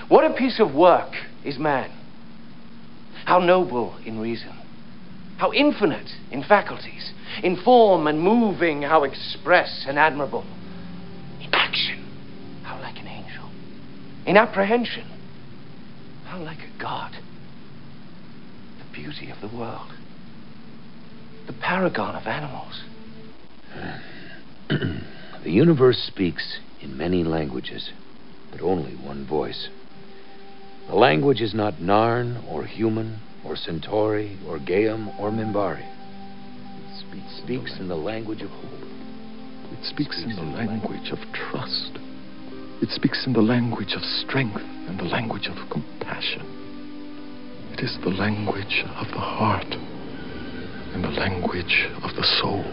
What a piece of work is man. How noble in reason. How infinite in faculties. In form and moving, how express and admirable. In action, how like an angel. In apprehension, how like a god. The beauty of the world. The paragon of animals. The universe speaks in many languages, but only one voice. The language is not Narn or human or Centauri or Gaeum or Minbari. It speaks in the language of hope. It speaks in the language of trust. It speaks in the language of strength and the language of compassion. It is the language of the heart and the language of the soul.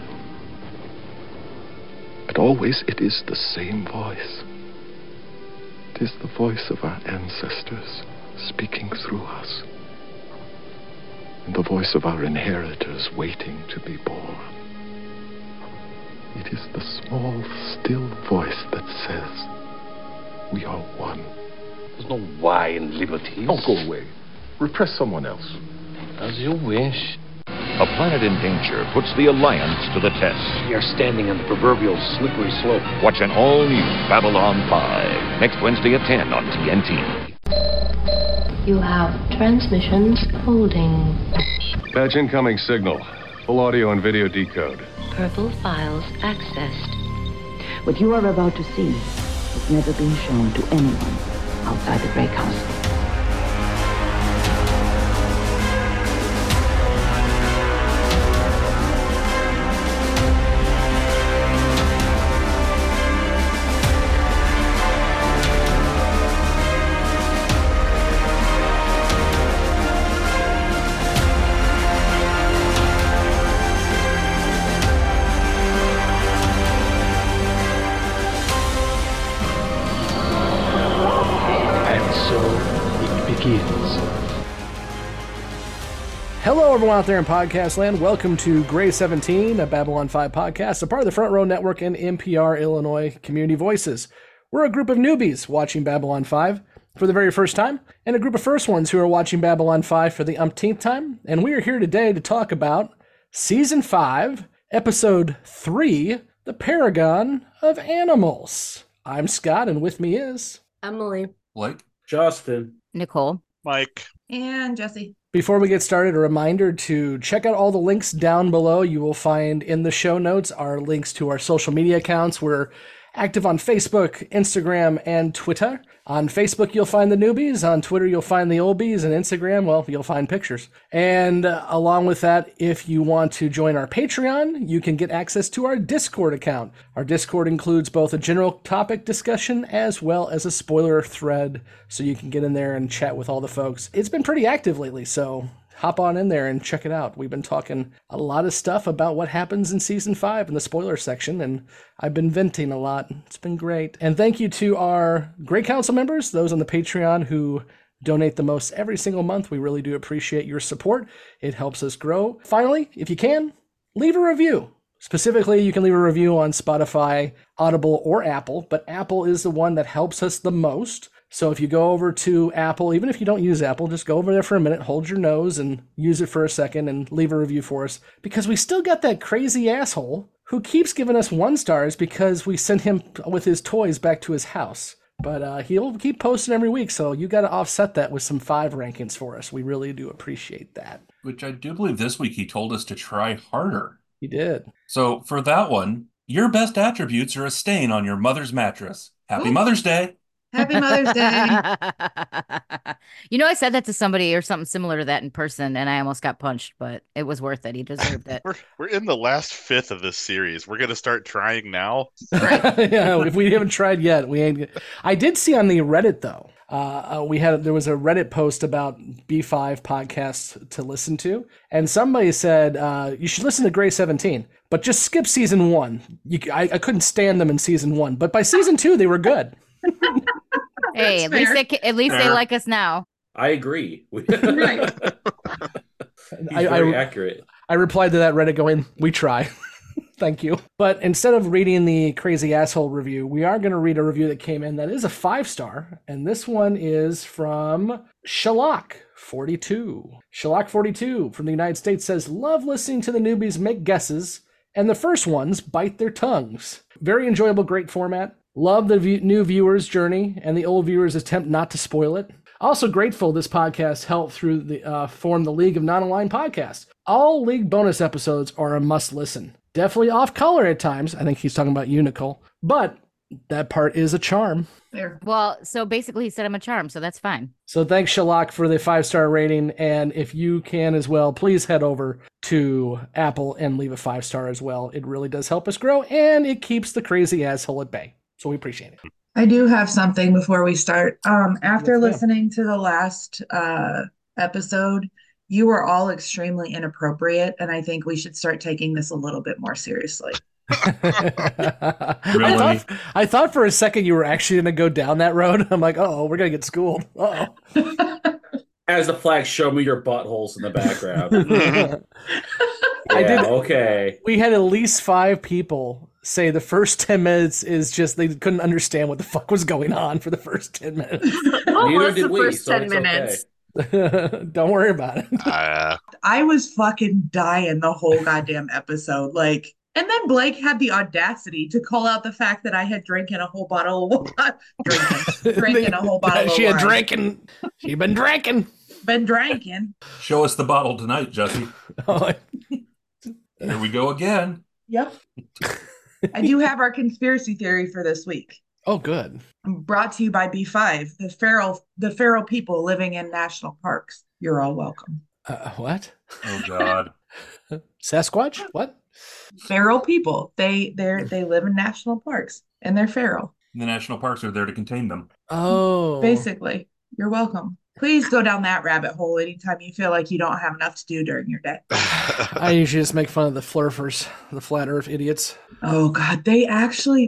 But always it is the same voice. It is the voice of our ancestors speaking through us, and the voice of our inheritors waiting to be born. It is the small, still voice that says, we are one. There's no why in liberties. Oh, go away. Repress someone else. As you wish. A planet in danger puts the Alliance to the test. We are standing on the proverbial slippery slope. Watch an all-new Babylon 5 next Wednesday at 10 on TNT. You have transmissions holding. Patch incoming signal. Full audio and video decode. Purple files accessed. What you are about to see has never been shown to anyone outside the Grey Council. Hello, everyone out there in podcast land. Welcome to Grey 17, a Babylon 5 podcast, a part of the Front Row Network and NPR Illinois Community Voices. We're a group of newbies watching Babylon 5 for the very first time, and a group of first ones who are watching Babylon 5 for the umpteenth time. And we are here today to talk about Season 5, Episode 3, The Paragon of Animals. I'm Scott, and with me is... Emily. Blake. Justin. Nicole. Mike. And Jesse. Before we get started, a reminder to check out all the links down below. You will find in the show notes our links to our social media accounts. We're active on Facebook, Instagram, and Twitter. On Facebook, you'll find the newbies. On Twitter, you'll find the oldies. And Instagram, well, you'll find pictures. And along with that, if you want to join our Patreon, you can get access to our Discord account. Our Discord includes both a general topic discussion as well as a spoiler thread, so you can get in there and chat with all the folks. It's been pretty active lately, so hop on in there and check it out. We've been talking a lot of stuff about what happens in Season 5 in the spoiler section, and I've been venting a lot. It's been great. And thank you to our Grey Council members, those on the Patreon who donate the most every single month. We really do appreciate your support. It helps us grow. Finally, if you can, leave a review. Specifically, you can leave a review on Spotify, Audible, or Apple, but Apple is the one that helps us the most. So if you go over to Apple, even if you don't use Apple, just go over there for a minute, hold your nose, and use it for a second, and leave a review for us. Because we still got that crazy asshole who keeps giving us 1 stars because we sent him with his toys back to his house. But he'll keep posting every week, so you got to offset that with some 5 rankings for us. We really do appreciate that. Which I do believe this week he told us to try harder. He did. So for that one, your best attributes are a stain on your mother's mattress. Happy Mother's Day. Happy Mother's Day. You know, I said that to somebody or something similar to that in person, and I almost got punched, but it was worth it. He deserved it. We're in the last 5th of this series. We're going to start trying now. Yeah, if we haven't tried yet, we ain't. I did see on the Reddit, though, there was a Reddit post about B5 podcasts to listen to, and somebody said you should listen to Grey 17, but just skip season 1. I couldn't stand them in season 1, but by season 2 they were good. Hey, at least they like us now. I agree. Right. He's very accurate. I replied to that Reddit going, "We try." Thank you. But instead of reading the crazy asshole review, we are going to read a review that came in that is a 5-star. And this one is from Shalak42. Shalak42 from the United States says, love listening to the newbies make guesses, and the first ones bite their tongues. Very enjoyable, great format. Love the new viewers' journey and the old viewers' attempt not to spoil it. Also grateful this podcast helped through the form the League of Non-Aligned Podcasts. All League bonus episodes are a must-listen. Definitely off-color at times. I think he's talking about Unical. But that part is a charm. There. Well, so basically he said I'm a charm, so that's fine. So thanks, Shalak, for the 5-star rating. And if you can as well, please head over to Apple and leave a 5-star as well. It really does help us grow, and it keeps the crazy asshole at bay. So we appreciate it. I do have something before we start. After Yes, ma'am. listening to the last episode, you were all extremely inappropriate, and I think we should start taking this a little bit more seriously. Really? I thought for a second you were actually going to go down that road. I'm like, oh, we're going to get schooled. As the flag, show me your buttholes in the background. I did. Okay. We had at least 5 people say the first 10 minutes is just they couldn't understand what the fuck was going on for the first 10 minutes. Neither did the we, first so 10 it's minutes. Don't worry about it. I was fucking dying the whole goddamn episode. Like, and then Blake had the audacity to call out the fact that I had drinking a whole bottle of drinking a whole bottle of She had wine. drinking. She'd been drinking. Been drinking. Show us the bottle tonight, Jesse. Oh, Here we go again. Yep. I do have our conspiracy theory for this week. oh, good. Brought to you by B5, the feral people living in national parks. You're all welcome. What? Oh God. Sasquatch? What? Feral people. They live in national parks and they're feral. The national parks are there to contain them. Oh. Basically. You're welcome. Please go down that rabbit hole anytime you feel like you don't have enough to do during your day. I usually just make fun of the flurfers, the flat earth idiots. Oh God, they actually.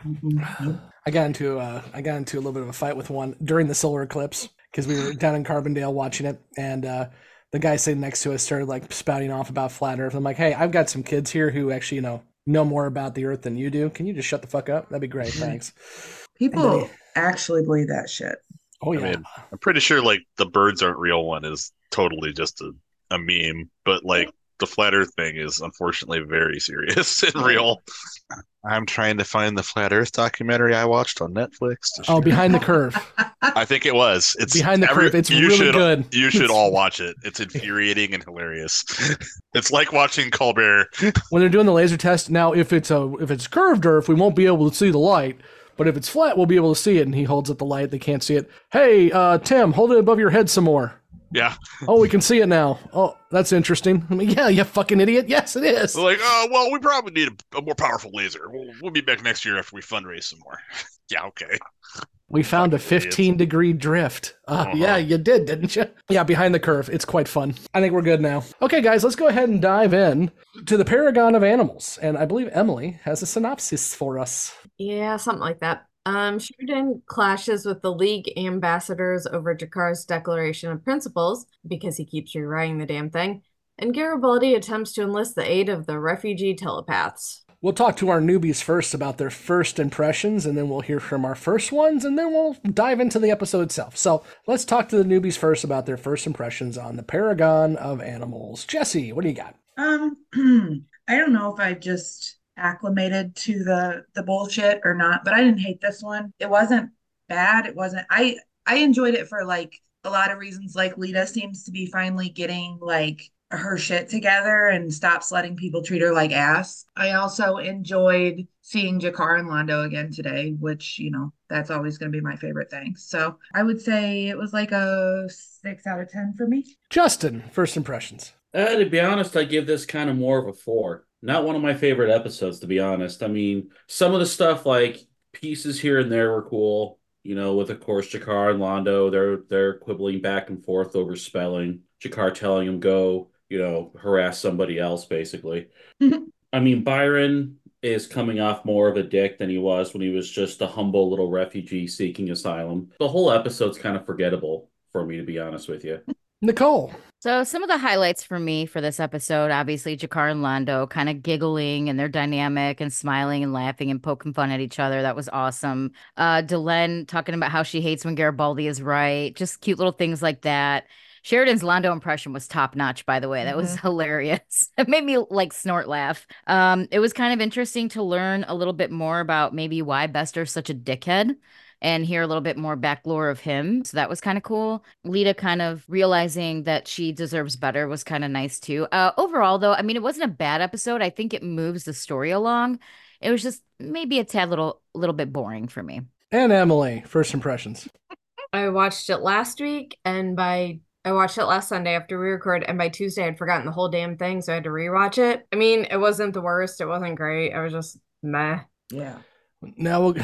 I got into a little bit of a fight with one during the solar eclipse because we were down in Carbondale watching it, and the guy sitting next to us started like spouting off about flat earth. I'm like, hey, I've got some kids here who actually know more about the earth than you do. Can you just shut the fuck up? That'd be great. Thanks. People actually believe that shit. Oh, yeah. I mean, I'm pretty sure like the birds aren't real one is totally just a meme, but like the flat earth thing is unfortunately very serious and real. I'm trying to find the flat earth documentary I watched on Netflix. Oh, Behind the Curve. I think it was. It's Behind the Curve. It's really good. You should all watch it. It's infuriating and hilarious. It's like watching Colbert. When they're doing the laser test, now if it's curved earth, we won't be able to see the light. But if it's flat, we'll be able to see it. And he holds up the light. They can't see it. Hey, Tim, hold it above your head some more. Yeah. Oh, we can see it now. Oh, that's interesting. I mean, yeah, you fucking idiot. Yes, it is. They're like, oh, well, we probably need a more powerful laser. We'll be back next year after we fundraise some more. Yeah, okay. We found a 15-degree drift. Yeah, you did, didn't you? Yeah, Behind the Curve. It's quite fun. I think we're good now. Okay, guys, let's go ahead and dive in to the Paragon of Animals. And I believe Emily has a synopsis for us. Yeah, something like that. Sheridan clashes with the League ambassadors over Jakar's Declaration of Principles because he keeps rewriting the damn thing, and Garibaldi attempts to enlist the aid of the refugee telepaths. We'll talk to our newbies first about their first impressions, and then we'll hear from our first ones, and then we'll dive into the episode itself. So let's talk to the newbies first about their first impressions on the Paragon of Animals. Jesse, what do you got? I don't know if I just acclimated to the bullshit or not, but I didn't hate this one. It wasn't bad. It wasn't. I enjoyed it for like a lot of reasons. Like Lita seems to be finally getting like her shit together and stops letting people treat her like ass. I also enjoyed seeing Jakar and Londo again today, which, that's always going to be my favorite thing. So I would say it was like a 6 out of 10 for me. Justin, first impressions. To be honest, I give this kind of more of a 4. Not one of my favorite episodes, to be honest. I mean, some of the stuff, like pieces here and there were cool, with, of course, Jakar and Londo. They're quibbling back and forth over spelling. Jakar telling him go, harass somebody else, basically. I mean, Byron is coming off more of a dick than he was when he was just a humble little refugee seeking asylum. The whole episode's kind of forgettable for me, to be honest with you. Nicole. So some of the highlights for me for this episode, obviously Jakar and Londo kind of giggling and their dynamic and smiling and laughing and poking fun at each other. That was awesome. Delenn talking about how she hates when Garibaldi is right. Just cute little things like that. Sheridan's Londo impression was top notch, by the way. That was hilarious. It made me like snort laugh. It was kind of interesting to learn a little bit more about maybe why Bester's such a dickhead and hear a little bit more back lore of him. So that was kind of cool. Lita kind of realizing that she deserves better was kind of nice too. Overall, though, I mean, it wasn't a bad episode. I think it moves the story along. It was just maybe a tad little bit boring for me. And Emily, first impressions. I watched it last week, and I watched it last Sunday after we recorded, and by Tuesday I'd forgotten the whole damn thing, so I had to rewatch it. I mean, it wasn't the worst. It wasn't great. It was just meh. Yeah. Now we'll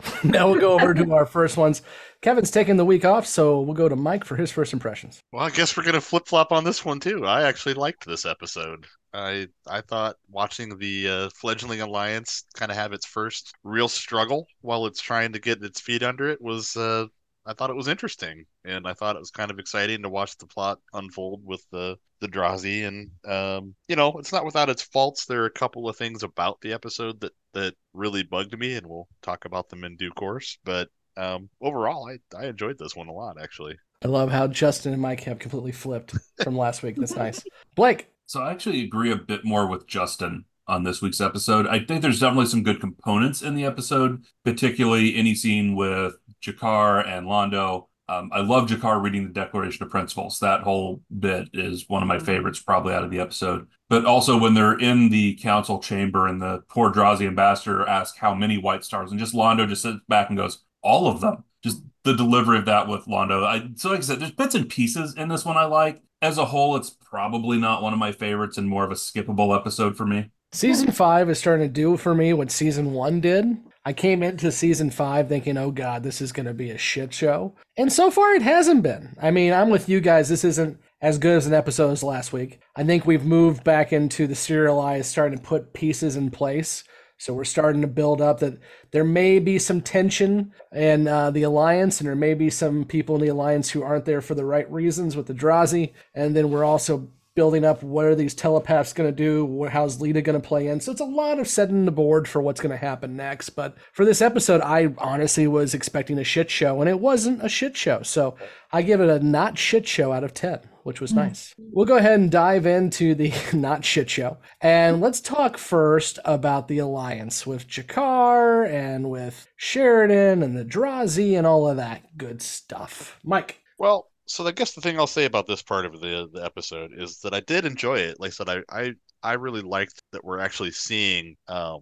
go over to our first ones. Kevin's taking the week off, so we'll go to Mike for his first impressions. Well, I guess we're gonna flip flop on this one too. I actually liked this episode. I thought watching the fledgling alliance kind of have its first real struggle while it's trying to get its feet under it was I thought it was interesting, and I thought it was kind of exciting to watch the plot unfold with the Drazi. And it's not without its faults. There are a couple of things about the episode that really bugged me, and we'll talk about them in due course. But overall, I enjoyed this one a lot, actually. I love how Justin and Mike have completely flipped from last week. That's nice. Blake. So I actually agree a bit more with Justin on this week's episode. I think there's definitely some good components in the episode, particularly any scene with Jakar and Londo. I love Jakar reading the Declaration of Principles. That whole bit is one of my favorites probably out of the episode. But also when they're in the council chamber and the poor Drazi ambassador asks how many white stars, and just Londo just sits back and goes, all of them. Just the delivery of that with Londo. So like I said, there's bits and pieces in this one I like. As a whole, it's probably not one of my favorites and more of a skippable episode for me. Season 5 is starting to do for me what season 1 did. I came into season 5 thinking, oh God, this is going to be a shit show. And so far it hasn't been. I mean, I'm with you guys. This isn't as good as an episode as last week. I think we've moved back into the serialized, starting to put pieces in place. So we're starting to build up that there may be some tension in the Alliance, and there may be some people in the Alliance who aren't there for the right reasons with the Drazi. And then we're also building up what are these telepaths going to do, how's Lita going to play in. So it's a lot of setting the board for what's going to happen next. But for this episode, I honestly was expecting a shit show, and it wasn't a shit show. So I give it a not shit show out of 10, which was nice. We'll go ahead and dive into the not shit show. And let's talk first about the Alliance with Jakar and with Sheridan and the Drazi and all of that good stuff. Mike. Well, so I guess the thing I'll say about this part of the episode is that I did enjoy it. Like I said, I really liked that we're actually seeing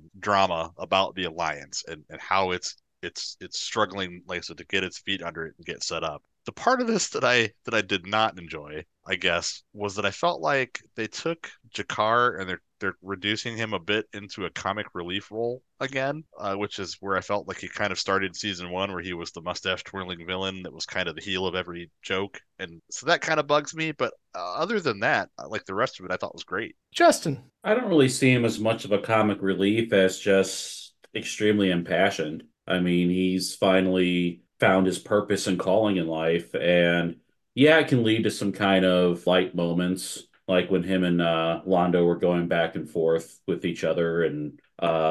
drama about the Alliance and how it's struggling, like I said, to get its feet under it and get set up. The part of this that I did not enjoy, I guess, was that I felt like they took Jakar and they're reducing him a bit into a comic relief role again, which is where I felt like he kind of started season 1, where he was the mustache twirling villain that was kind of the heel of every joke, and so that kind of bugs me. But other than that, like the rest of it, I thought was great. Justin. I don't really see him as much of a comic relief as just extremely impassioned. I mean, he's finally found his purpose and calling in life, and yeah, it can lead to some kind of light moments, like when him and Londo were going back and forth with each other, and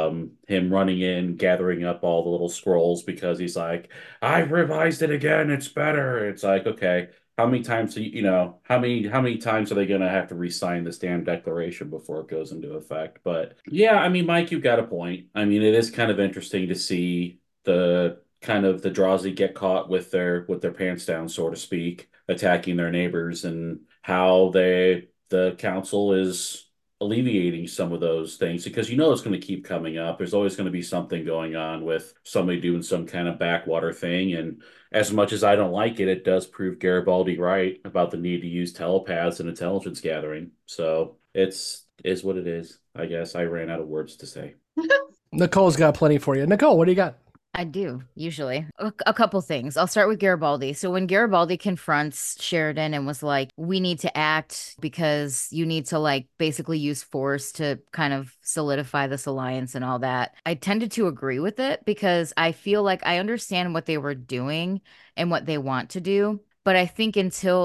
him running in, gathering up all the little scrolls because he's like, I've revised it again, it's better. It's like, okay, how many times how many times are they gonna have to re-sign this damn declaration before it goes into effect? But yeah, I mean, Mike, you've got a point. I mean, it is kind of interesting to see the Drazi get caught with their pants down, so to speak, attacking their neighbors, and how the council is alleviating some of those things, because it's going to keep coming up. There's always going to be something going on with somebody doing some kind of backwater thing, and as much as I don't like it, it does prove Garibaldi right about the need to use telepaths and intelligence gathering. So is what it is. I guess I ran out of words to say. Nicole's got plenty for you. Nicole, what do you got? I do, usually. A couple things. I'll start with Garibaldi. So when Garibaldi confronts Sheridan and was like, we need to act because you need to like basically use force to kind of solidify this alliance and all that, I tended to agree with it because I feel like I understand what they were doing and what they want to do. But I think until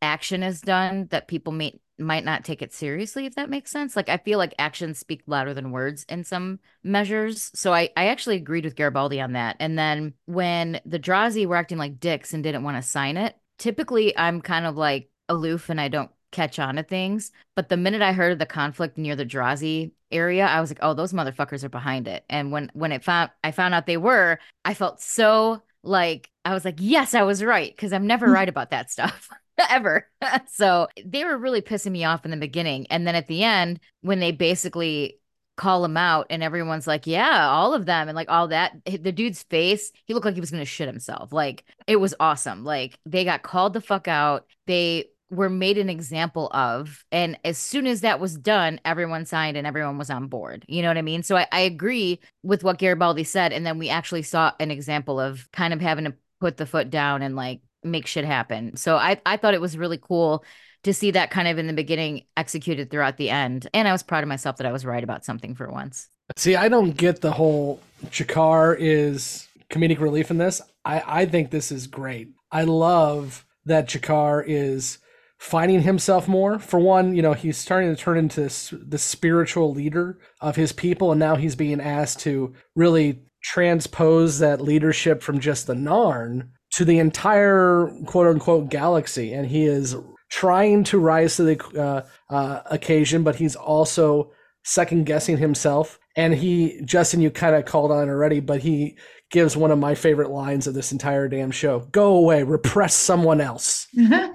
action is done that people might not take it seriously, if that makes sense. Like I feel like actions speak louder than words in some measures. So I actually agreed with Garibaldi on that. And then when the Drazi were acting like dicks and didn't want to sign it, typically I'm kind of like aloof and I don't catch on to things. But the minute I heard of the conflict near the Drazi area, I was like, oh, those motherfuckers are behind it. And when I found out they were, I felt so like I was like, yes, I was right, because I'm never right about that stuff. Ever. So they were really pissing me off in the beginning. And then at the end, when they basically call him out and everyone's like, yeah, all of them and like all that, the dude's face, he looked like he was going to shit himself. Like it was awesome. Like they got called the fuck out. They were made an example of. And as soon as that was done, everyone signed and everyone was on board. You know what I mean? So I agree with what Garibaldi said. And then we actually saw an example of kind of having to put the foot down and like make shit happen. So I thought it was really cool to see that kind of in the beginning executed throughout the end. And I was proud of myself that I was right about something for once. See, I don't get the whole G'Kar is comedic relief in this. I think this is great. I love that G'Kar is finding himself more. For one, he's starting to turn into the spiritual leader of his people, and now he's being asked to really transpose that leadership from just the Narn to the entire quote-unquote galaxy. And he is trying to rise to the occasion, but he's also second-guessing himself. And Justin, you kind of called on it already, but he gives one of my favorite lines of this entire damn show. Go away, repress someone else.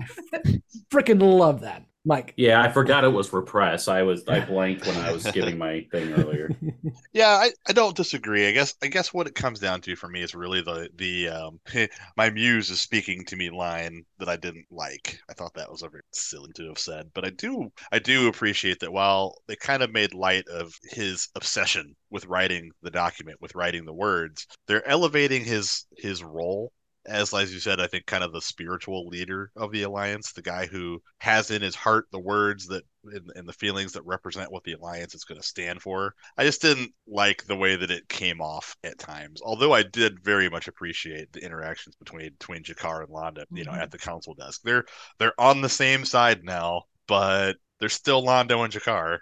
Freaking love that. Mike. Yeah, I forgot it was repress. I blanked when I was giving my thing earlier. Yeah, I don't disagree. I guess what it comes down to for me is really the my muse is speaking to me line that I didn't like. I thought that was a very silly to have said, but I do appreciate that while they kind of made light of his obsession with writing the document, with writing the words, they're elevating his role as you said, I think kind of the spiritual leader of the Alliance, the guy who has in his heart the words that and the feelings that represent what the Alliance is going to stand for. I just didn't like the way that it came off at times, although I did very much appreciate the interactions between G'Kar and Londa, at the council desk. They're on the same side now, but they're still Londo and G'Kar.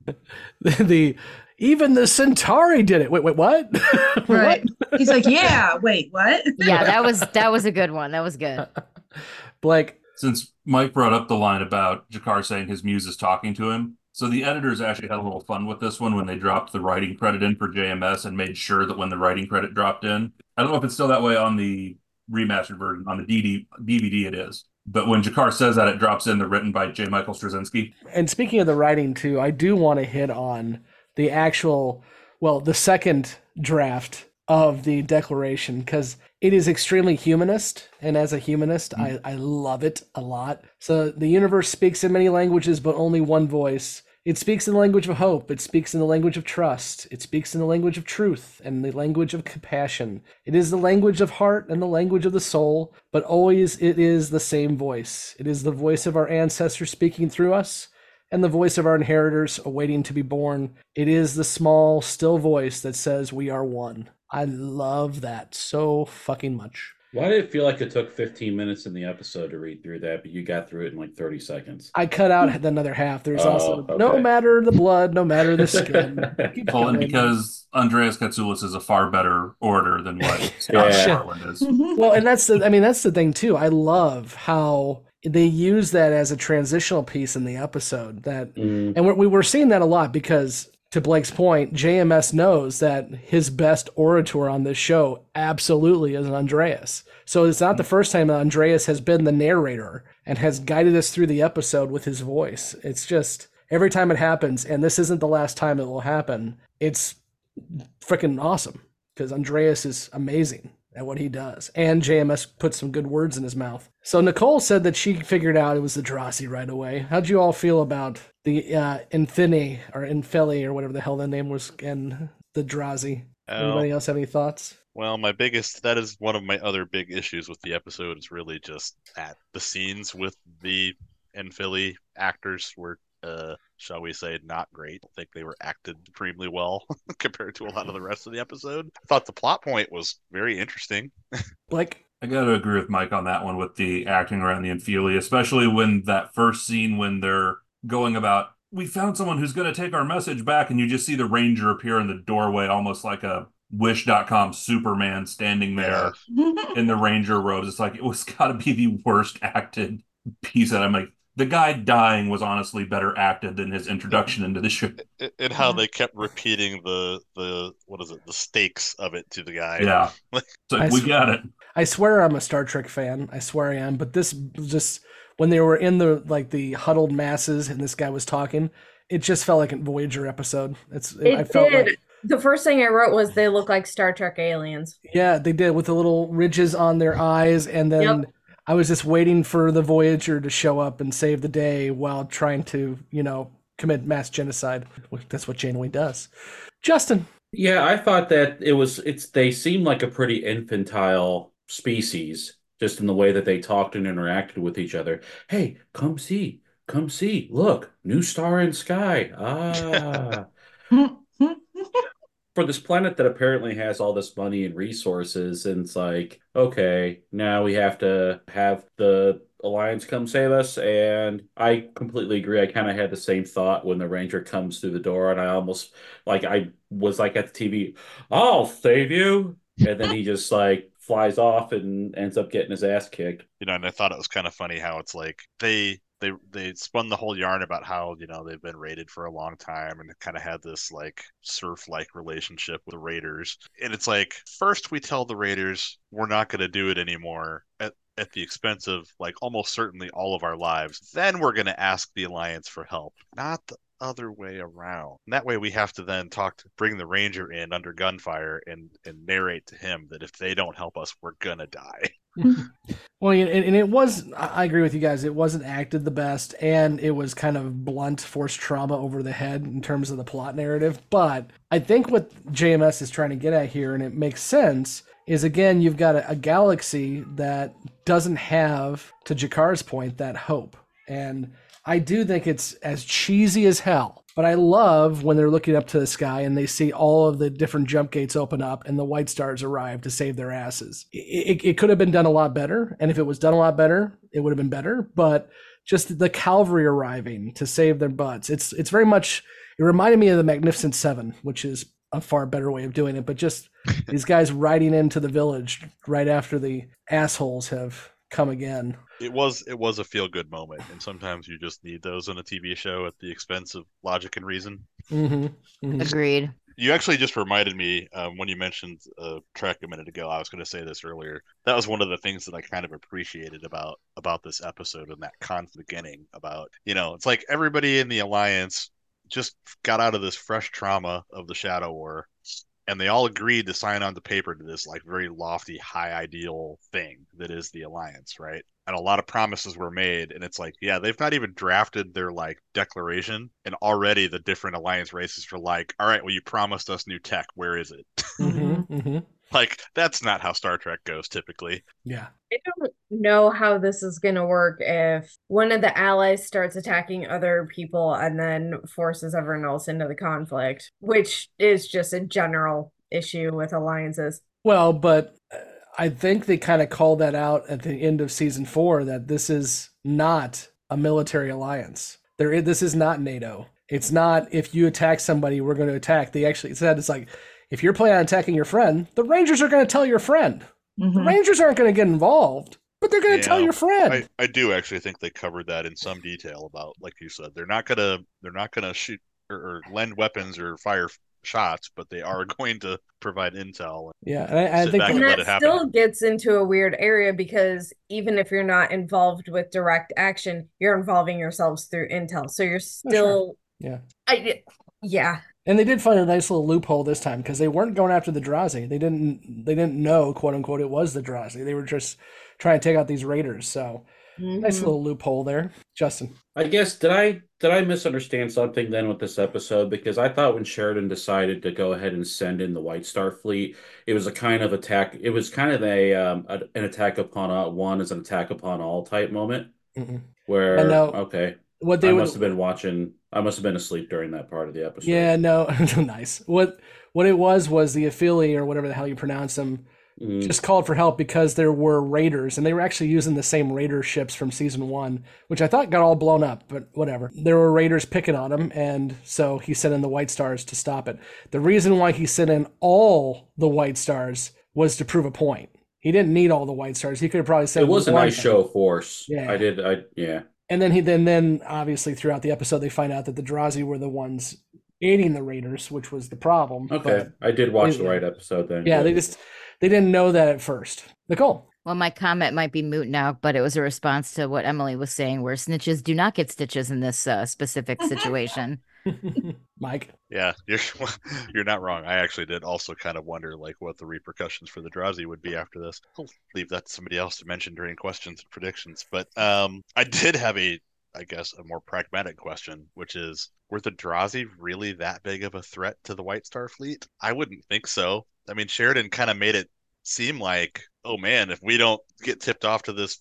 Even the Centauri did it. Wait, what? Right. What? He's like, yeah, wait, what? Yeah, that was a good one. That was good. Blake. Since Mike brought up the line about G'Kar saying his muse is talking to him, so the editors actually had a little fun with this one when they dropped the writing credit in for JMS and made sure that when the writing credit dropped in, I don't know if it's still that way on the remastered version, on the DVD it is. But when G'Kar says that, it drops in the written by J. Michael Straczynski. And speaking of the writing, too, I do want to hit on the the second draft of the Declaration, because it is extremely humanist. And as a humanist, I love it a lot. So the universe speaks in many languages, but only one voice. It speaks in the language of hope. It speaks in the language of trust. It speaks in the language of truth and the language of compassion. It is the language of heart and the language of the soul, but always it is the same voice. It is the voice of our ancestors speaking through us and the voice of our inheritors awaiting to be born. It is the small, still voice that says we are one. I love that so fucking much. Why did it feel like it took 15 minutes in the episode to read through that, but you got through it in like 30 seconds? I cut out the other half. There's no matter the blood, no matter the skin. Well, and because Andreas Katsoulis is a far better orator than what Scott Sharland is. Well, and that's the thing too. I love how they use that as a transitional piece in the episode. And we were seeing that a lot because, to Blake's point, JMS knows that his best orator on this show absolutely is Andreas. So it's not the first time that Andreas has been the narrator and has guided us through the episode with his voice. It's just every time it happens, and this isn't the last time it will happen, it's freaking awesome because Andreas is amazing at what he does. And JMS put some good words in his mouth. So Nicole said that she figured out it was the Drazi right away. How'd you all feel about the Infini or Infeli or whatever the hell the name was and the Drazi? Anybody else have any thoughts? Well, that is one of my other big issues with the episode is really just at the scenes with the Infili actors were, shall we say, not great. I think they were acted supremely well compared to a lot of the rest of the episode. I thought the plot point was very interesting. Like, I got to agree with Mike on that one with the acting around the Infili, especially when that first scene when they're going about, we found someone who's going to take our message back, and you just see the Ranger appear in the doorway, almost like a Wish.com Superman standing there in the Ranger robes. It's like, it was got to be the worst acted piece that I'm like, the guy dying was honestly better acted than his introduction into the show. And how they kept repeating the what is it, the stakes of it to the guy. Yeah. It's like, we got it. I swear I'm a Star Trek fan. I swear I am. But this just, when they were in the huddled masses and this guy was talking, it just felt like a Voyager episode. I felt like the first thing I wrote was they look like Star Trek aliens. Yeah, they did, with the little ridges on their eyes, and then I was just waiting for the Voyager to show up and save the day while trying to, commit mass genocide. That's what Janeway does. Justin. Yeah, I thought that they seemed like a pretty infantile species, just in the way that they talked and interacted with each other. Hey, come see, look, new star in sky. Ah. For this planet that apparently has all this money and resources, and it's like, okay, now we have to have the Alliance come save us. And I completely agree. I kind of had the same thought when the Ranger comes through the door, and I almost, I was like at the TV, I'll save you. And then he just flies off and ends up getting his ass kicked. And I thought it was kind of funny how it's like they spun the whole yarn about how, they've been raided for a long time and kind of had this surf-like relationship with the Raiders. And it's like, first we tell the Raiders we're not going to do it anymore at the expense of almost certainly all of our lives. Then we're going to ask the Alliance for help, not the other way around. And that way we have to then bring the Ranger in under gunfire and narrate to him that if they don't help us, we're going to die. Well, and it was, I agree with you guys, it wasn't acted the best, and it was kind of blunt, forced trauma over the head in terms of the plot narrative. But I think what JMS is trying to get at here, and it makes sense, is again, you've got a galaxy that doesn't have, to Jakar's point, that hope. And I do think it's as cheesy as hell. But I love when they're looking up to the sky and they see all of the different jump gates open up and the White Stars arrive to save their asses. It could have been done a lot better. And if it was done a lot better, it would have been better. But just the cavalry arriving to save their butts. It's very much, it reminded me of the Magnificent Seven, which is a far better way of doing it. But just these guys riding into the village right after the assholes have come again. It was a feel-good moment, and sometimes you just need those on a TV show at the expense of logic and reason. Mm-hmm. Mm-hmm. Agreed. You actually just reminded me when you mentioned Trek a minute ago. I was going to say this earlier. That was one of the things that I kind of appreciated about this episode and that conflict beginning. About it's like everybody in the Alliance just got out of this fresh trauma of the Shadow War, and they all agreed to sign on the paper to this very lofty, high ideal thing that is the Alliance, right? And a lot of promises were made, and it's like, yeah, they've not even drafted their declaration, and already the different Alliance races are like, all right, well, you promised us new tech, where is it? Mm-hmm, mm-hmm. That's not how Star Trek goes typically. Yeah. I don't know how this is going to work if one of the allies starts attacking other people and then forces everyone else into the conflict, which is just a general issue with alliances. Well, but I think they kind of called that out at the end of season 4, that this is not a military alliance. This is not NATO. It's not, if you attack somebody, we're going to attack. They actually said, it's like, if you're planning on attacking your friend, the Rangers are going to tell your friend. Mm-hmm. The Rangers aren't going to get involved, but they're going to tell your friend. I do actually think they covered that in some detail about, like you said, they're not going to shoot or lend weapons or fire shots, but they are going to provide intel. Yeah, and I think that still gets into a weird area, because even if you're not involved with direct action, you're involving yourselves through intel, so you're still yeah. And they did find a nice little loophole this time, because they weren't going after the Drazi. They didn't know, quote unquote, it was the Drazi. They were just trying to take out these raiders. So nice little loophole there. Justin, I guess did I misunderstand something then with this episode? Because I thought when Sheridan decided to go ahead and send in the White Star Fleet, it was a kind of attack. It was kind of an attack upon one is an attack upon all type moment. Mm-hmm. Where okay. What they must have been watching. I must have been asleep during that part of the episode. Yeah, no, nice. What it was the Infili, or whatever the hell you pronounce them, just called for help because there were raiders, and they were actually using the same raider ships from season 1, which I thought got all blown up, but whatever. There were raiders picking on him, and so he sent in the White Stars to stop it. The reason why he sent in all the White Stars was to prove a point. He didn't need all the White Stars. He could have probably sent It was a nice show of force. Yeah. Yeah. And then obviously throughout the episode they find out that the Drazi were the ones aiding the raiders, which was the problem. Okay, I did watch the right episode then. Yeah, they didn't know that at first. Nicole. Well, my comment might be moot now, but it was a response to what Emily was saying, where snitches do not get stitches in this specific situation. Mike. Yeah, you're not wrong. I actually did also kind of wonder like what the repercussions for the Drazi would be after this. I'll leave that to somebody else to mention during questions and predictions. But I did have a more pragmatic question, which is, were the Drazi really that big of a threat to the White Star fleet? I wouldn't think so. I mean, Sheridan kind of made it seem like, oh man, if we don't get tipped off to this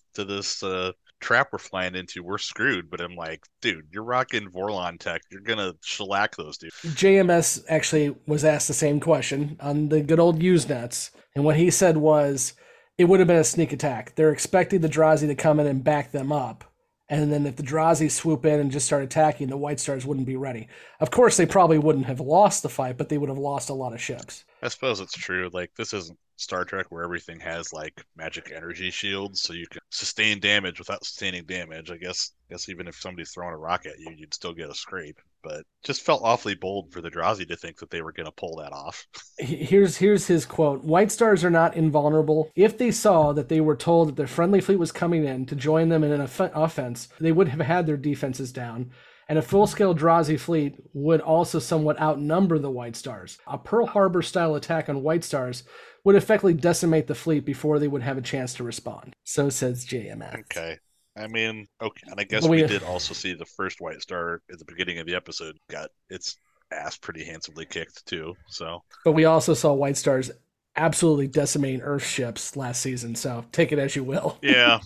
trap we're flying into, we're screwed. But I'm like, dude, you're rocking Vorlon tech. You're gonna shellac those dudes. JMS actually was asked the same question on the good old Usenets, and what he said was it would have been a sneak attack. They're expecting the Drazi to come in and back them up. And then if the Drazi swoop in and just start attacking, the White Stars wouldn't be ready. Of course, they probably wouldn't have lost the fight, but they would have lost a lot of ships. I suppose it's true. Like, this isn't Star Trek where everything has, like, magic energy shields, so you can sustain damage without sustaining damage. I guess even if somebody's throwing a rock at you, you'd still get a scrape. But just felt awfully bold for the Drazi to think that they were going to pull that off. Here's his quote. White Stars are not invulnerable. If they saw that they were told that their friendly fleet was coming in to join them in an offense, they would have had their defenses down. And a full-scale Drazi fleet would also somewhat outnumber the White Stars. A Pearl Harbor-style attack on White Stars would effectively decimate the fleet before they would have a chance to respond. So says JMS. Okay. I mean, okay. And I guess we did also see the first White Star at the beginning of the episode got its ass pretty handsomely kicked, too. So. But we also saw White Stars absolutely decimating Earth ships last season, so take it as you will. Yeah.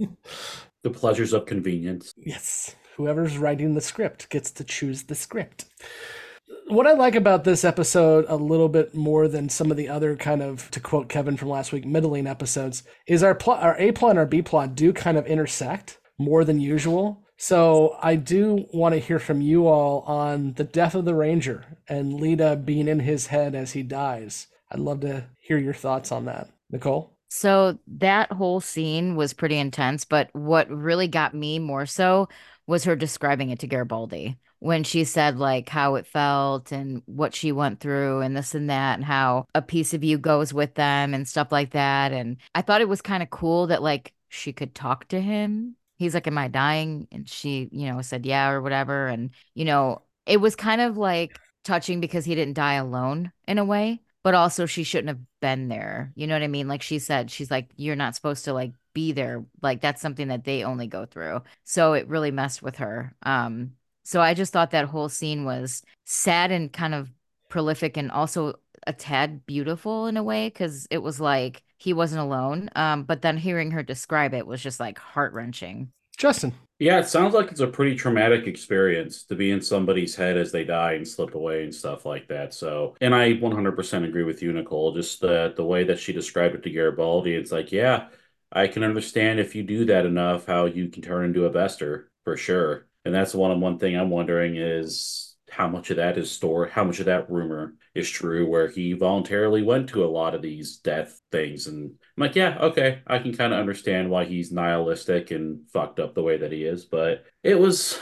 The pleasures of convenience. Yes. Whoever's writing the script gets to choose the script. What I like about this episode a little bit more than some of the other kind of, to quote Kevin from last week, middling episodes, is our A plot and our B plot do kind of intersect more than usual. So I do want to hear from you all on the death of the Ranger and Lita being in his head as he dies. I'd love to hear your thoughts on that. Nicole? So that whole scene was pretty intense, but what really got me more so was her describing it to Garibaldi when she said like how it felt and what she went through and this and that and how a piece of you goes with them and stuff like that. And I thought it was kind of cool that like she could talk to him. He's like, am I dying? And she, said, yeah, or whatever. And, it was kind of like touching because he didn't die alone in a way, but also she shouldn't have been there. You know what I mean? Like she said, she's like, you're not supposed to like be there. Like that's something that they only go through. So it really messed with her. So I just thought that whole scene was sad and kind of prolific and also a tad beautiful in a way, because it was like he wasn't alone. But then hearing her describe it was just like heart-wrenching. Justin. Yeah, it sounds like it's a pretty traumatic experience to be in somebody's head as they die and slip away and stuff like that. So, and I 100% agree with you, Nicole. Just the way that she described it to Garibaldi, it's like, yeah, I can understand if you do that enough, how you can turn into a Bester for sure. And that's one thing I'm wondering is how much of that is stored, how much of that rumor is true, where he voluntarily went to a lot of these death things. And I'm like, yeah, okay, I can kind of understand why he's nihilistic and fucked up the way that he is. But it's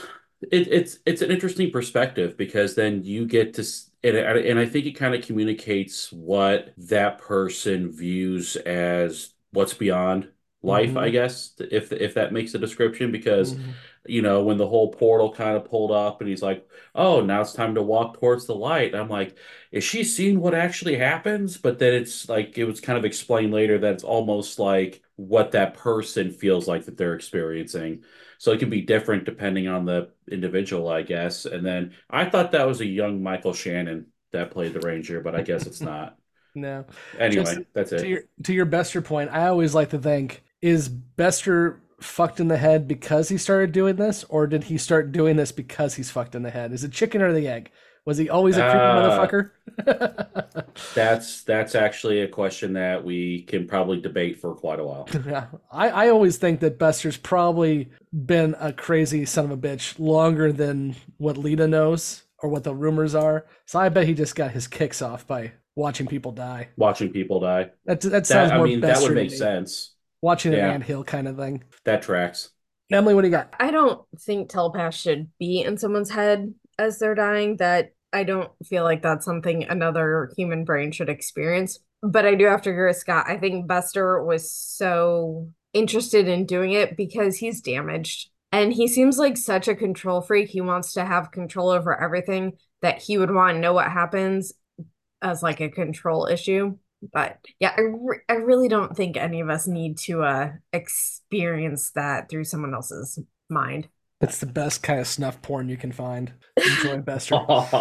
an interesting perspective, because then you get to, and I think it kind of communicates what that person views as what's beyond life, I guess, if that makes a description, because when the whole portal kind of pulled up and he's like, oh, now it's time to walk towards the light. I'm like, is she seeing what actually happens? But then it's like, it was kind of explained later that it's almost like what that person feels like that they're experiencing. So it can be different depending on the individual, I guess. And then I thought that was a young Michael Shannon that played the Ranger, but I guess it's not. No. Anyway, Just that's it. To your Bester point, I always like to think, is Bester fucked in the head because he started doing this, or did he start doing this because he's fucked in the head? Is it chicken or the egg? Was he always a creepy motherfucker? That's actually a question that we can probably debate for quite a while. Yeah, I always think that Bester's probably been a crazy son of a bitch longer than what Lita knows or what the rumors are. So I bet he just got his kicks off by watching people die. Watching people die. That sounds more Bester that would to make me. sense. Watching an anthill kind of thing. That tracks. Emily, what do you got? I don't think telepaths should be in someone's head as they're dying. That I don't feel like that's something another human brain should experience. But I do have to agree with Scott. I think Bester was so interested in doing it because he's damaged. And he seems like such a control freak. He wants to have control over everything, that he would want to know what happens as like a control issue. But yeah, I really don't think any of us need to experience that through someone else's mind. It's the best kind of snuff porn you can find. Enjoy Bester.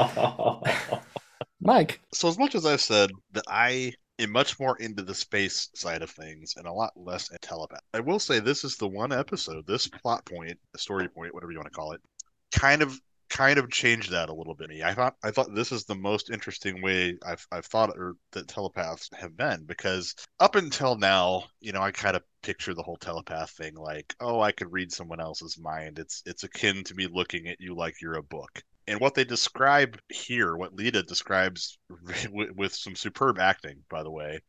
Mike. So as much as I've said that I am much more into the space side of things and a lot less a telepath, I will say this is the one episode, this plot point, story point, whatever you want to call it, kind of changed that a little bit. I thought this is the most interesting way I've thought or that telepaths have been, because up until now, I kind of picture the whole telepath thing like, oh, I could read someone else's mind. It's akin to me looking at you like you're a book. And what they describe here, what Lita describes with some superb acting, by the way,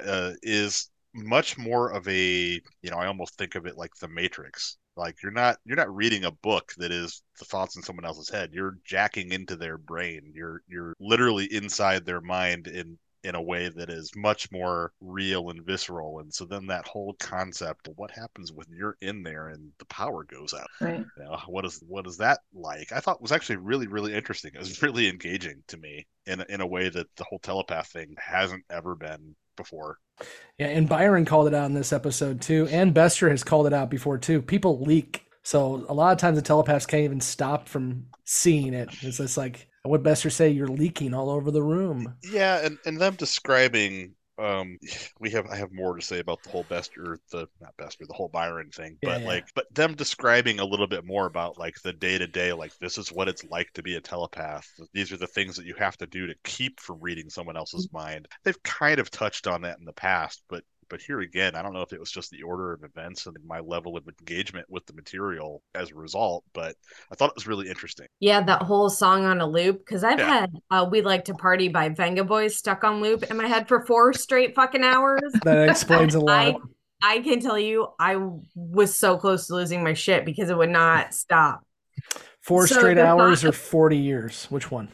is much more of a, I almost think of it like the Matrix. Like you're not reading a book that is the thoughts in someone else's head. You're jacking into their brain. You're literally inside their mind in a way that is much more real and visceral. And so then that whole concept of what happens when you're in there and the power goes out. Right. What is that like? I thought was actually really, really interesting. It was really engaging to me in a way that the whole telepath thing hasn't ever been before. Yeah, and Byron called it out in this episode too, and Bester has called it out before too. People leak, so a lot of times the telepaths can't even stop from seeing it. It's just like what Bester say, you're leaking all over the room. Yeah, and them describing, I have more to say about the whole the whole Byron thing, but but them describing a little bit more about like the day to day, like this is what it's like to be a telepath. These are the things that you have to do to keep from reading someone else's mind. They've kind of touched on that in the past, but here again, I don't know if it was just the order of events and my level of engagement with the material as a result, but I thought it was really interesting. Yeah, that whole song on a loop, because I've had We Like to Party by Venga Boys stuck on loop in my head for 4 straight fucking hours. That explains a lot. I can tell you, I was so close to losing my shit because it would not stop. 4 straight hours or 40 years? Which one?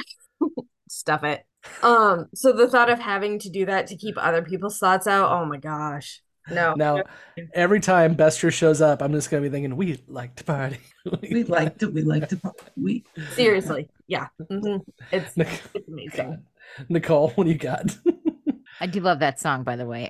Stuff it. So the thought of having to do that to keep other people's thoughts out, oh my gosh. No. Now, every time Bester shows up, I'm just gonna be thinking, we like to party. we like to party. Seriously. Yeah. Mm-hmm. It's amazing. Nicole, what do you got? I do love that song, by the way.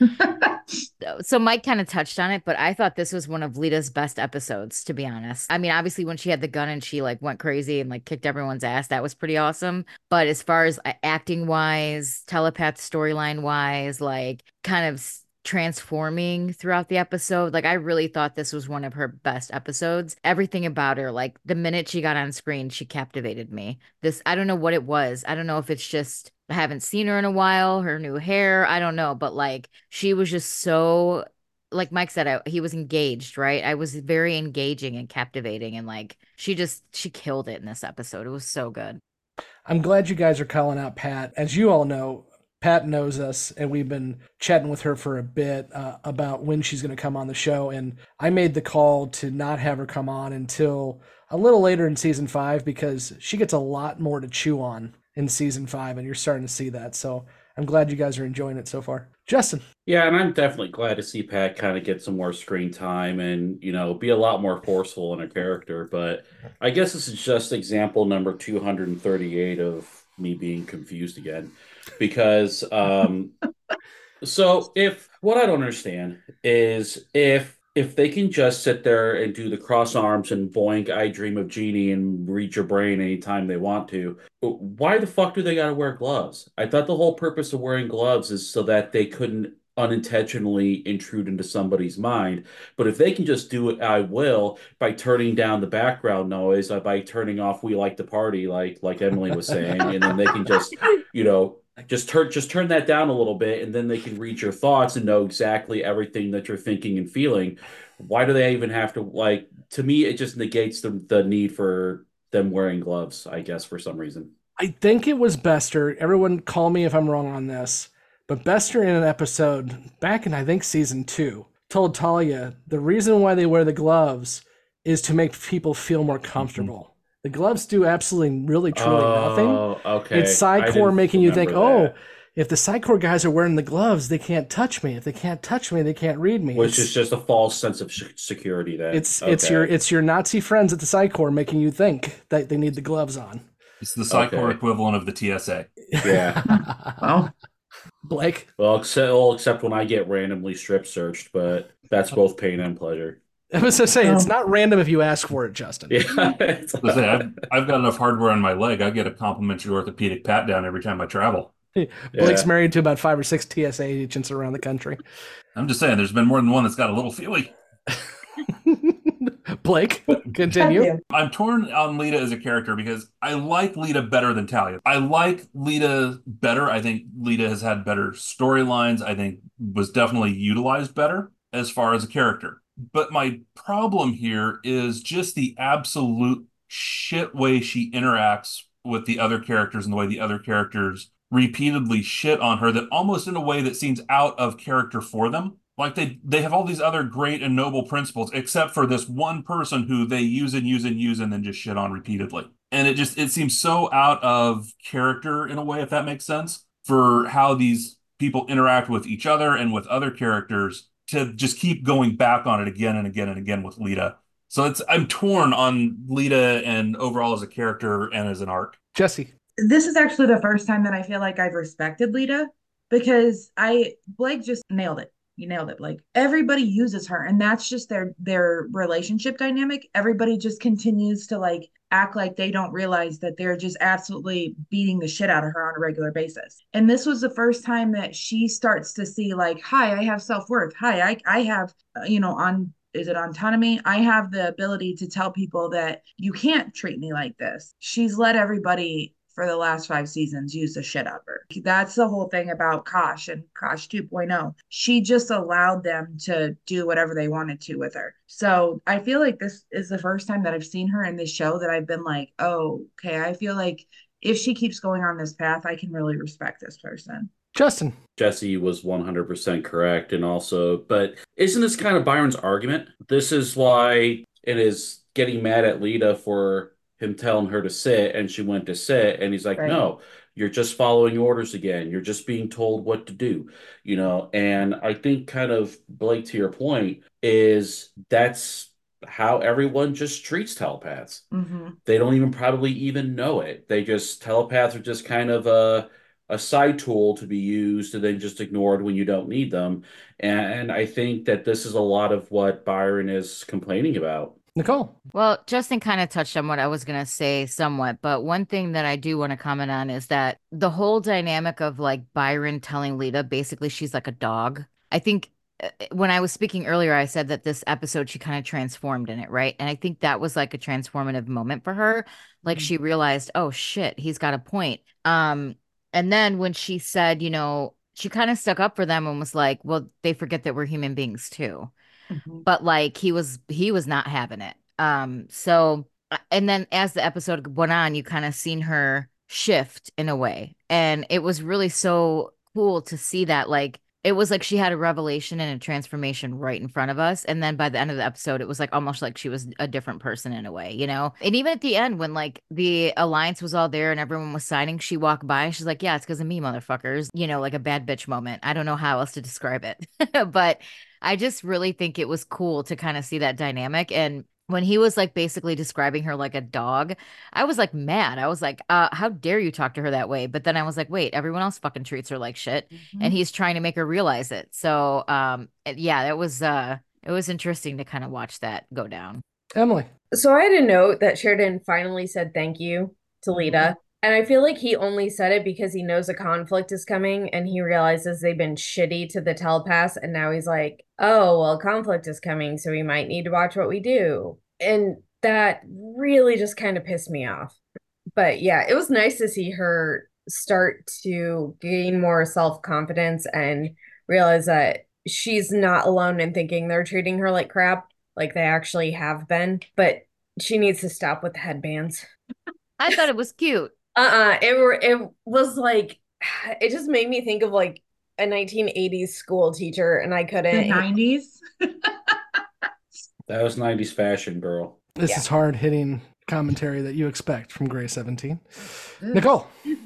So Mike kind of touched on it, but I thought this was one of Lita's best episodes, to be honest. I mean, obviously when she had the gun and she like went crazy and like kicked everyone's ass, that was pretty awesome. But as far as acting wise, telepath storyline wise, like kind of transforming throughout the episode, like I really thought this was one of her best episodes. Everything about her, like the minute she got on screen, she captivated me. I don't know what it was. I don't know if it's just I haven't seen her in a while, her new hair, I don't know, but like she was just so, like Mike said, he was engaged, right? I was very engaging and captivating, and like she killed it in this episode. It was so good. I'm glad you guys are calling out Pat. As you all know, Pat knows us, and we've been chatting with her for a bit about when she's going to come on the show. And I made the call to not have her come on until a little later in season 5 because she gets a lot more to chew on in season 5, and you're starting to see that. So I'm glad you guys are enjoying it so far. Justin. Yeah, and I'm definitely glad to see Pat kind of get some more screen time and, be a lot more forceful in her character. But I guess this is just example number 238 of me being confused again. Because so if what I don't understand is if they can just sit there and do the cross arms and boink, I dream of Jeannie and read your brain anytime they want to, why the fuck do they gotta wear gloves? I thought the whole purpose of wearing gloves is so that they couldn't unintentionally intrude into somebody's mind. But if they can just do it, I will, by turning down the background noise, by turning off "We Like to Party," like Emily was saying, and then they can just, you know, just turn that down a little bit, and then they can read your thoughts and know exactly everything that you're thinking and feeling. Why do they even have to, like, to me, it just negates the need for them wearing gloves, I guess, for some reason. I think it was Bester. Everyone call me if I'm wrong on this. But Bester, in an episode back in, I think, season 2, told Talia the reason why they wear the gloves is to make people feel more comfortable. The gloves do absolutely, really, truly nothing. Okay. It's Psy-Core making you think, if the Psy-Core guys are wearing the gloves, they can't touch me. If they can't touch me, they can't read me. Which is just a false sense of security. Then it's your Nazi friends at the Psy-Core making you think that they need the gloves on. It's the Psy-Core equivalent of the TSA. Yeah. Well, Blake. Well, except when I get randomly strip searched, but that's both pain and pleasure. I was going to say, it's not random if you ask for it, Justin. Yeah. I've got enough hardware on my leg. I get a complimentary orthopedic pat down every time I travel. Blake's married to about 5 or 6 TSA agents around the country. I'm just saying, there's been more than one that's got a little feely. Blake, continue. I'm torn on Lita as a character because I like Lita better than Talia. I like Lita better. I think Lita has had better storylines. I think was definitely utilized better as far as a character. But my problem here is just the absolute shit way she interacts with the other characters and the way the other characters repeatedly shit on her, that almost in a way that seems out of character for them. Like they have all these other great and noble principles, except for this one person who they use and then just shit on repeatedly. And it seems so out of character in a way, if that makes sense, for how these people interact with each other and with other characters, to just keep going back on it again and again and again with Lita. So I'm torn on Lita and overall as a character and as an arc. Jesse. This is actually the first time that I feel like I've respected Lita, because Blake just nailed it. You nailed it. Like, everybody uses her, and that's just their relationship dynamic. Everybody just continues to like act like they don't realize that they're just absolutely beating the shit out of her on a regular basis. And this was the first time that she starts to see like, hi, I have self-worth. Hi, I have, is it autonomy? I have the ability to tell people that you can't treat me like this. She's let everybody for the last 5 seasons use the shit out of her. That's the whole thing about Kosh and Kosh 2.0. She just allowed them to do whatever they wanted to with her. So I feel like this is the first time that I've seen her in this show that I've been like, oh, okay, I feel like if she keeps going on this path, I can really respect this person. Justin. Jesse was 100% correct. And also, but isn't this kind of Byron's argument? This is why it is getting mad at Lita for him telling her to sit, and she went to sit, and he's like, right. No, you're just following orders again. You're just being told what to do, and I think kind of, Blake, to your point, is that's how everyone just treats telepaths. Mm-hmm. They don't even probably even know it. They just, telepaths are just kind of a side tool to be used and then just ignored when you don't need them. And I think that this is a lot of what Byron is complaining about. Nicole. Well, Justin kind of touched on what I was going to say somewhat, but one thing that I do want to comment on is that the whole dynamic of like Byron telling Lita, basically she's like a dog. I think when I was speaking earlier, I said that this episode, she kind of transformed in it, right? And I think that was like a transformative moment for her. Like she realized, oh shit, he's got a point. And then when she said, she kind of stuck up for them and was like, well, they forget that we're human beings too. But like he was not having it. So, and then as the episode went on, you kind of seen her shift in a way. And it was really so cool to see that. Like, it was like she had a revelation and a transformation right in front of us. And then by the end of the episode, it was like almost like she was a different person in a way, And even at the end, when like the alliance was all there and everyone was signing, she walked by and she's like, yeah, it's because of me, motherfuckers. Like a bad bitch moment. I don't know how else to describe it. But I just really think it was cool to kind of see that dynamic. And when he was like basically describing her like a dog, I was like mad. I was like, how dare you talk to her that way? But then I was like, wait, everyone else fucking treats her like shit. And he's trying to make her realize it. So yeah, it was interesting to kind of watch that go down. Emily. So I had a note that Sheridan finally said thank you to Lita. And I feel like he only said it because he knows a conflict is coming and he realizes they've been shitty to the telepaths. And now he's like, oh, well, conflict is coming. So we might need to watch what we do. And that really just kind of pissed me off. But yeah, it was nice to see her start to gain more self-confidence and realize that she's not alone in thinking they're treating her like crap, like they actually have been. But she needs to stop with the headbands. I thought it was cute. It was like, it just made me think of like a 1980s school teacher, and I couldn't. The 90s? That was 90s fashion, girl. This is hard hitting commentary that you expect from Grey 17. Nicole.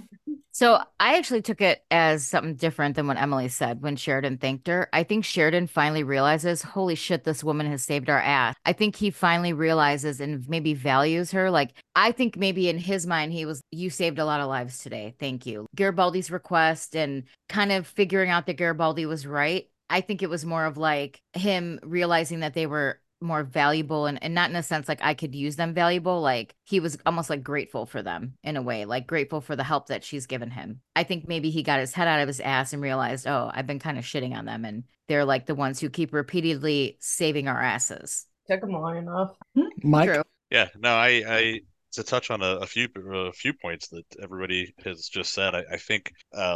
So I actually took it as something different than what Emily said when Sheridan thanked her. I think Sheridan finally realizes, holy shit, this woman has saved our ass. I think he finally realizes and maybe values her. Like, I think maybe in his mind, he was, you saved a lot of lives today. Thank you. Garibaldi's request and kind of figuring out that Garibaldi was right. I think it was more of like him realizing that they were more valuable and not in a sense like I could use them valuable. Like he was almost like grateful for them in a way, like grateful for the help that she's given him. I think maybe he got his head out of his ass and realized, oh, I've been kind of shitting on them. And they're like the ones who keep repeatedly saving our asses. Took him long enough. Mike? True. Yeah, no, I to touch on a few points that everybody has just said. I think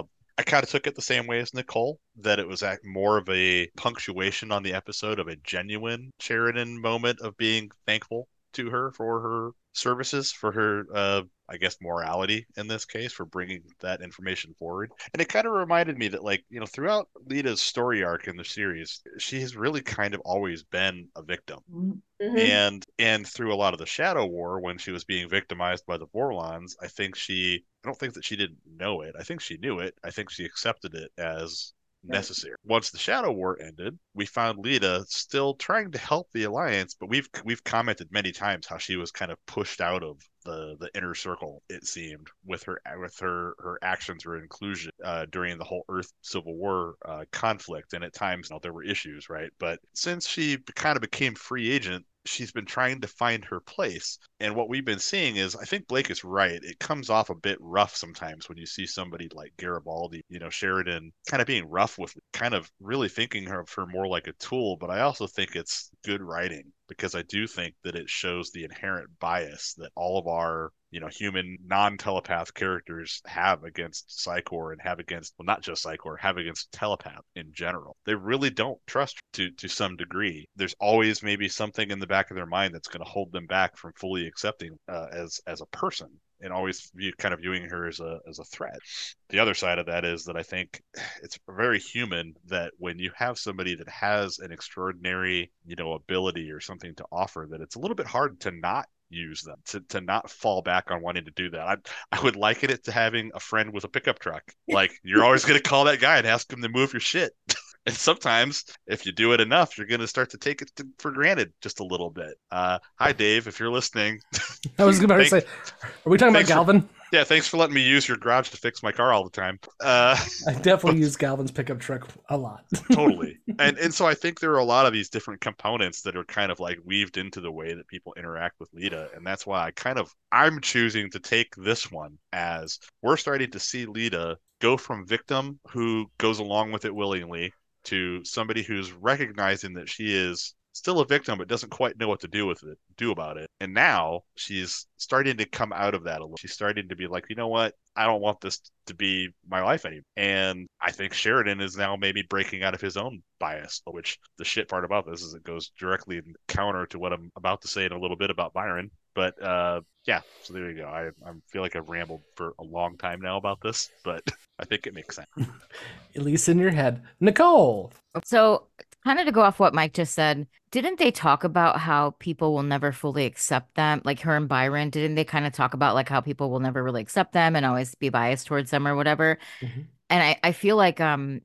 I kind of took it the same way as Nicole, that it was more of a punctuation on the episode of a genuine Sheridan moment of being thankful to her for her services, for her, I guess, morality in this case, for bringing that information forward. And it kind of reminded me that, like, throughout Lyta's story arc in the series, she has really kind of always been a victim. Mm-hmm. And through a lot of the Shadow War, when she was being victimized by the Vorlons, I don't think that she didn't know it. I think she knew it. I think she accepted it as necessary. Once the Shadow War ended, we found Lyta still trying to help the Alliance, but we've commented many times how she was kind of pushed out of the inner circle, it seemed, with her actions or inclusion during the whole Earth Civil War conflict. And at times, there were issues, right? But since she kind of became free agent, she's been trying to find her place. And what we've been seeing is, I think Blake is right. It comes off a bit rough sometimes when you see somebody like Garibaldi, Sheridan kind of being rough with, kind of really thinking of her more like a tool. But I also think it's good writing, because I do think that it shows the inherent bias that all of our human non-telepath characters have against Psychor and have against, well, not just Psychor, have against telepath in general. They really don't trust to some degree. There's always maybe something in the back of their mind that's going to hold them back from fully accepting as a person, and always kind of viewing her as a threat. The other side of that is that I think it's very human that when you have somebody that has an extraordinary, ability or something to offer, that it's a little bit hard to not use them, to not fall back on wanting to do that. I would liken it to having a friend with a pickup truck. Like, you're always going to call that guy and ask him to move your shit. And sometimes, if you do it enough, you're going to start to take it for granted just a little bit. Hi, Dave, if you're listening. I was about to say, are we talking about Galvin? Yeah, thanks for letting me use your garage to fix my car all the time. I definitely use Galvin's pickup truck a lot. Totally. And so I think there are a lot of these different components that are kind of like weaved into the way that people interact with Lyta. And that's why I'm choosing to take this one as we're starting to see Lyta go from victim who goes along with it willingly to somebody who's recognizing that she is still a victim but doesn't quite know what to do about it. And now she's starting to come out of that a little. She's starting to be like, you know what? I don't want this to be my life anymore. And I think Sheridan is now maybe breaking out of his own bias, which the shit part about this is it goes directly in counter to what I'm about to say in a little bit about Byron. But yeah, so there you go. I feel like I've rambled for a long time now about this, but I think it makes sense. At least in your head. Nicole! So kind of to go off what Mike just said, didn't they talk about how people will never fully accept them? Like her and Byron, didn't they kind of talk about like how people will never really accept them and always be biased towards them or whatever? Mm-hmm. And I feel like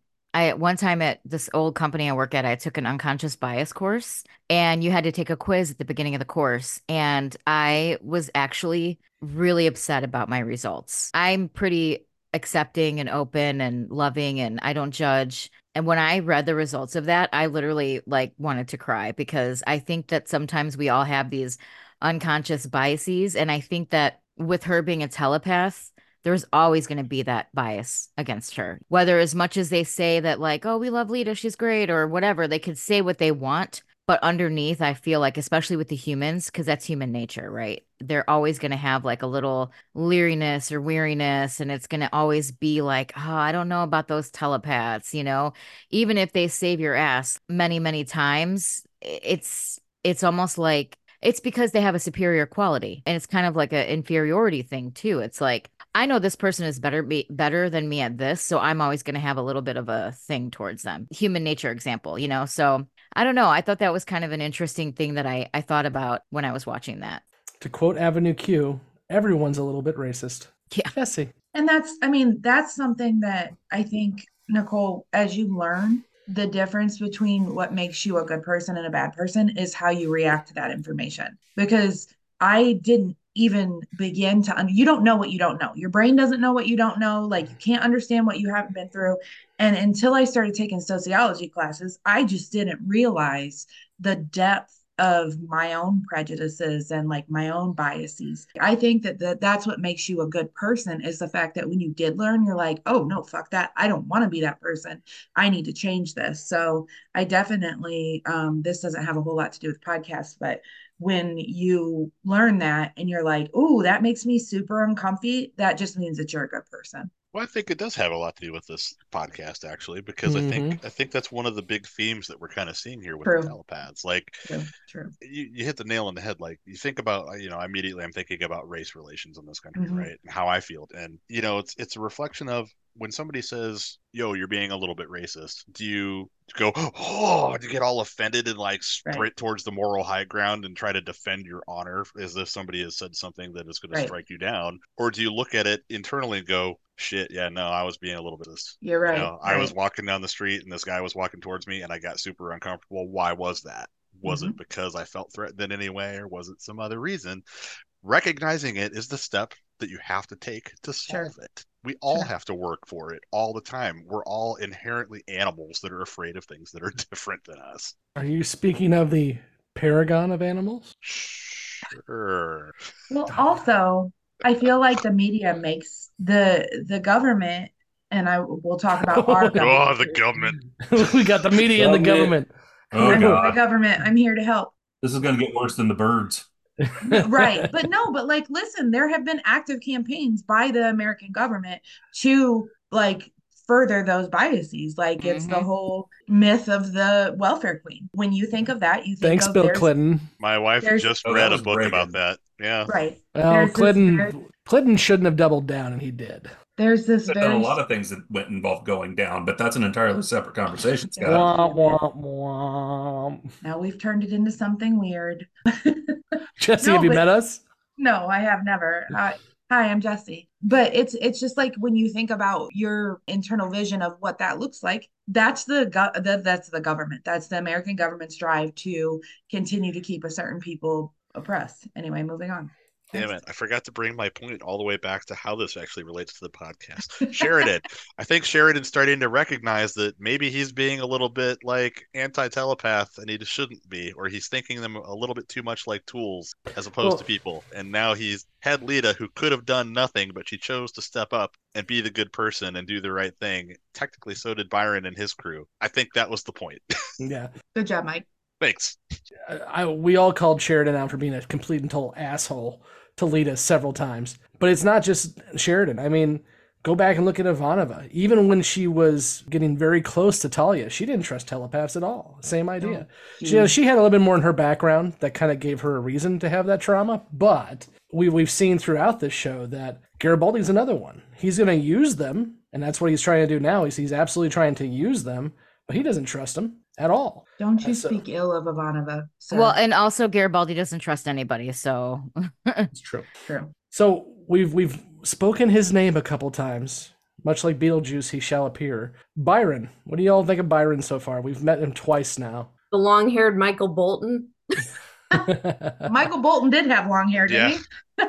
one time at this old company I work at, I took an unconscious bias course, and you had to take a quiz at the beginning of the course. And I was actually really upset about my results. I'm pretty accepting and open and loving, and I don't judge. And when I read the results of that, I literally wanted to cry, because I think that sometimes we all have these unconscious biases. And I think that with her being a telepath, there's always going to be that bias against her. Whether as much as they say that like, oh, we love Lita, she's great, or whatever, they could say what they want. But underneath, I feel like, especially with the humans, because that's human nature, right? They're always going to have like a little leeriness or weariness. And it's going to always be like, oh, I don't know about those telepaths, even if they save your ass many, many times, it's almost like it's because they have a superior quality. And it's kind of like an inferiority thing too. It's like, I know this person is better than me at this, so I'm always going to have a little bit of a thing towards them. Human nature example, So I don't know. I thought that was kind of an interesting thing that I thought about when I was watching that. To quote Avenue Q, everyone's a little bit racist. Yeah. Jesse. And that's something that I think, Nicole, as you learn the difference between what makes you a good person and a bad person is how you react to that information. Because I didn't even begin to you don't know what you don't know. Your brain doesn't know what you don't know. Like, you can't understand what you haven't been through. And until I started taking sociology classes, I just didn't realize the depth of my own prejudices and like my own biases. I think that's what makes you a good person, is the fact that when you did learn, you're like, oh no, fuck that. I don't want to be that person. I need to change this. So I definitely, this doesn't have a whole lot to do with podcasts, but when you learn that and you're like, oh, that makes me super uncomfy, that just means that you're a good person. Well, I think it does have a lot to do with this podcast, actually, because I think that's one of the big themes that we're kind of seeing here with the telepaths. Like, True. You hit the nail on the head. Like, you think about, immediately I'm thinking about race relations in this country, right? And how I feel. And, it's a reflection of when somebody says, yo, you're being a little bit racist, do you go, oh, do you get all offended and like sprint towards the moral high ground and try to defend your honor as if somebody has said something that is going to strike you down? Or do you look at it internally and go, shit, yeah, no, I was being a little bit of this. You're right. I was walking down the street and this guy was walking towards me and I got super uncomfortable. Why was that? Was it because I felt threatened in any way, or was it some other reason? Recognizing it is the step that you have to take to solve it. We all have to work for it all the time. We're all inherently animals that are afraid of things that are different than us. Are you speaking of the paragon of animals? Sure. Well, also, I feel like the media makes the government, and we'll talk about our government. Oh, the government. We got the media and the government. Oh, God. The government. I'm here to help. This is going to get worse than the birds. Right. But like, listen, there have been active campaigns by the American government to like further those biases. Like, it's the whole myth of the welfare queen. When you think of that, you think Thanks, Bill Clinton. My wife just read a book about that. Yeah. Right. Well, Clinton shouldn't have doubled down, and he did. There's this There are a lot of things that involved going down, but that's an entirely separate conversation, Scott. Now we've turned it into something weird. Jesse, have you met us? No, I have never. Hi, I'm Jesse. But it's just like, when you think about your internal vision of what that looks like, that's the government. That's the American government's drive to continue to keep a certain people oppressed. Anyway, moving on. Damn it. I forgot to bring my point all the way back to how this actually relates to the podcast. Sheridan. I think Sheridan's starting to recognize that maybe he's being a little bit like anti-telepath, and he just shouldn't be, or he's thinking them a little bit too much like tools as opposed to people. And now he's had Lita, who could have done nothing, but she chose to step up and be the good person and do the right thing. Technically, so did Byron and his crew. I think that was the point. Yeah. Good job, Mike. Thanks. We all called Sheridan out for being a complete and total asshole to Lita several times. But it's not just Sheridan. I mean, go back and look at Ivanova. Even when she was getting very close to Talia, she didn't trust telepaths at all. Same idea. No. She had a little bit more in her background that kind of gave her a reason to have that trauma. But we've seen throughout this show that Garibaldi's another one. He's going to use them, and that's what he's trying to do now. He's absolutely trying to use them, but he doesn't trust them at all. Don't you speak ill of Ivanova. So. Well, and also Garibaldi doesn't trust anybody, so it's true. So we've spoken his name a couple times. Much like Beetlejuice, he shall appear. Byron, what do y'all think of Byron so far? We've met him twice now. The long-haired Michael Bolton. Michael Bolton did have long hair, didn't he?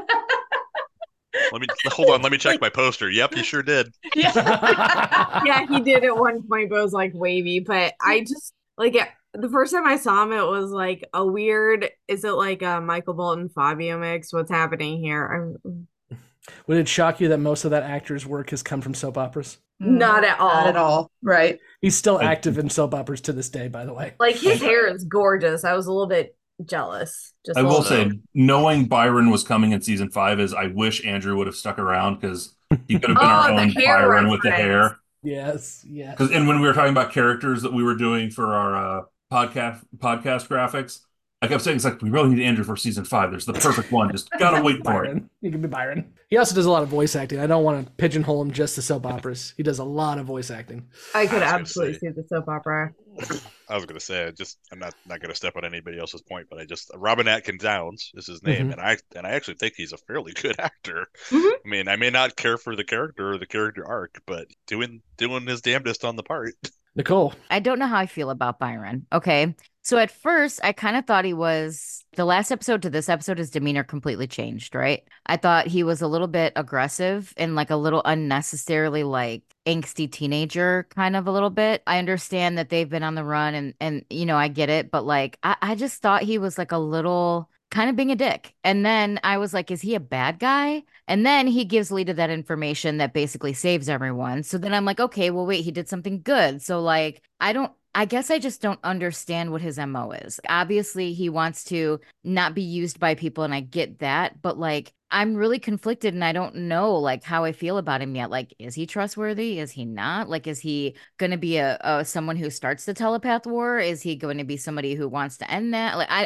Let me check my poster. Yep, he sure did. Yeah, he did at one point, but it was like wavy. But I just the first time I saw him, it was like a weird. Is it like a Michael Bolton Fabio mix? What's happening here? Would it shock you that most of that actor's work has come from soap operas? Not at all. Not at all. Right. He's still active in soap operas to this day, by the way. Like, his hair is gorgeous. I was a little bit jealous. I will say, knowing Byron was coming in season 5 is I wish Andrew would have stuck around, because he could have been our own Byron with the hair. Yes. And when we were talking about characters that we were doing for our podcast graphics, I kept saying, it's like, we really need Andrew for season 5. There's the perfect one. Just gotta wait for it. He can be Byron. He also does a lot of voice acting. I don't want to pigeonhole him just to soap operas. He does a lot of voice acting. I could absolutely see the soap opera. I was going to say, I'm not going to step on anybody else's point, but Robin Atkins Downs is his name, and I actually think he's a fairly good actor. I mean, I may not care for the character or the character arc, but doing his damnedest on the part. Nicole. I don't know how I feel about Byron. Okay. So at first, I kind of thought the last episode to this episode, his demeanor completely changed, right? I thought he was a little bit aggressive and like a little unnecessarily like angsty teenager, kind of a little bit. I understand that they've been on the run and I get it. But like, I just thought he was like a little kind of being a dick. And then I was like, is he a bad guy? And then he gives Lita that information that basically saves everyone. So then I'm like, okay, well, wait, he did something good. So like, I guess I just don't understand what his MO is. Obviously, he wants to not be used by people, and I get that. But like, I'm really conflicted, and I don't know like how I feel about him yet. Like, is he trustworthy? Is he not? Like, is he going to be a someone who starts the telepath war? Is he going to be somebody who wants to end that? Like,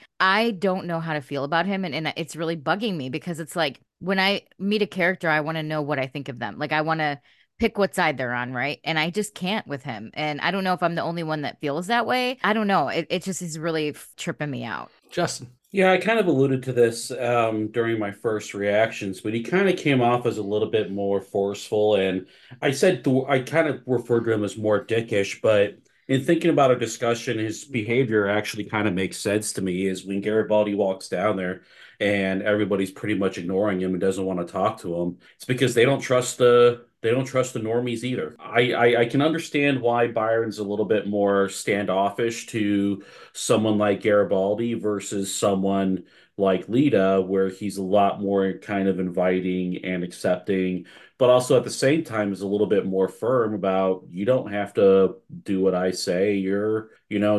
I don't know how to feel about him, and it's really bugging me, because it's like when I meet a character, I want to know what I think of them. Like, I want to pick what side they're on, right? And I just can't with him. And I don't know if I'm the only one that feels that way. I don't know. It just is really tripping me out. Justin. Yeah, I kind of alluded to this during my first reactions, but he kind of came off as a little bit more forceful. And I kind of referred to him as more dickish, but in thinking about our discussion, his behavior actually kind of makes sense to me. Is when Garibaldi walks down there and everybody's pretty much ignoring him and doesn't want to talk to him, it's because they don't trust the normies either. I can understand why Byron's a little bit more standoffish to someone like Garibaldi versus someone like Lita, where he's a lot more kind of inviting and accepting, but also at the same time is a little bit more firm about, you don't have to do what I say. You're,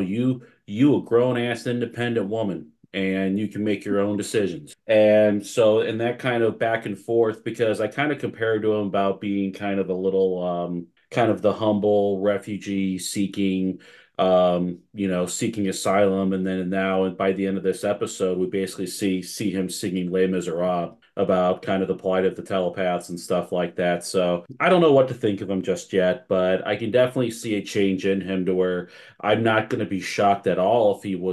you a grown ass independent woman, and you can make your own decisions. And so, in that kind of back and forth, because I kind of compared to him about being kind of a little, kind of the humble refugee seeking, seeking asylum. And then now, by the end of this episode, we basically see him singing Les Miserables about kind of the plight of the telepaths and stuff like that. So I don't know what to think of him just yet, but I can definitely see a change in him to where I'm not going to be shocked at all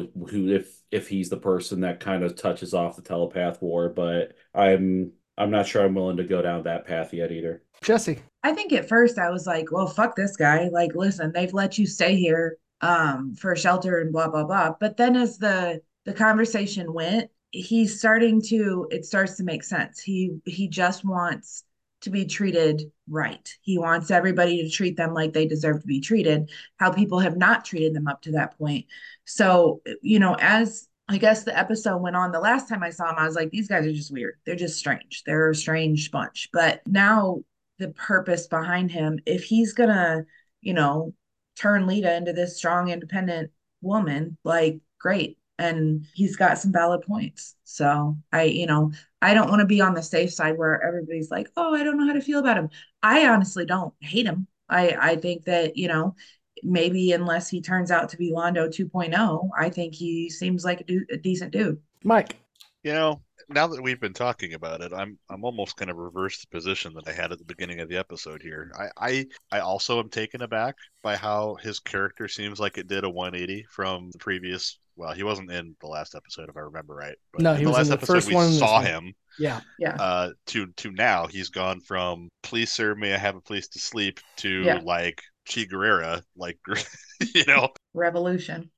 if he's the person that kind of touches off the telepath war. But I'm not sure I'm willing to go down that path yet either. Jesse. I think at first I was like, well, fuck this guy. Like, listen, they've let you stay here for shelter and blah, blah, blah. But then as the conversation went, it starts to make sense. He just wants to be treated right. He wants everybody to treat them like they deserve to be treated, how people have not treated them up to that point. So, as I guess the episode went on, the last time I saw him, I was like, these guys are just weird. They're just strange. They're a strange bunch. But now the purpose behind him, if he's gonna, turn Lita into this strong, independent woman, like, great. And he's got some valid points. So I don't want to be on the safe side where everybody's like, oh, I don't know how to feel about him. I honestly don't hate him. I think that, maybe unless he turns out to be Londo 2.0, I think he seems like a decent dude. Mike. Now that we've been talking about it, I'm almost going to reverse the position that I had at the beginning of the episode here. I also am taken aback by how his character seems like it did a 180 from the previous. Well, he wasn't in the last episode, if I remember right. But no, he was in the first one. We saw him. Yeah. To now, he's gone from "Please, sir, may I have a place to sleep" to like Che Guerrera, like Revolution.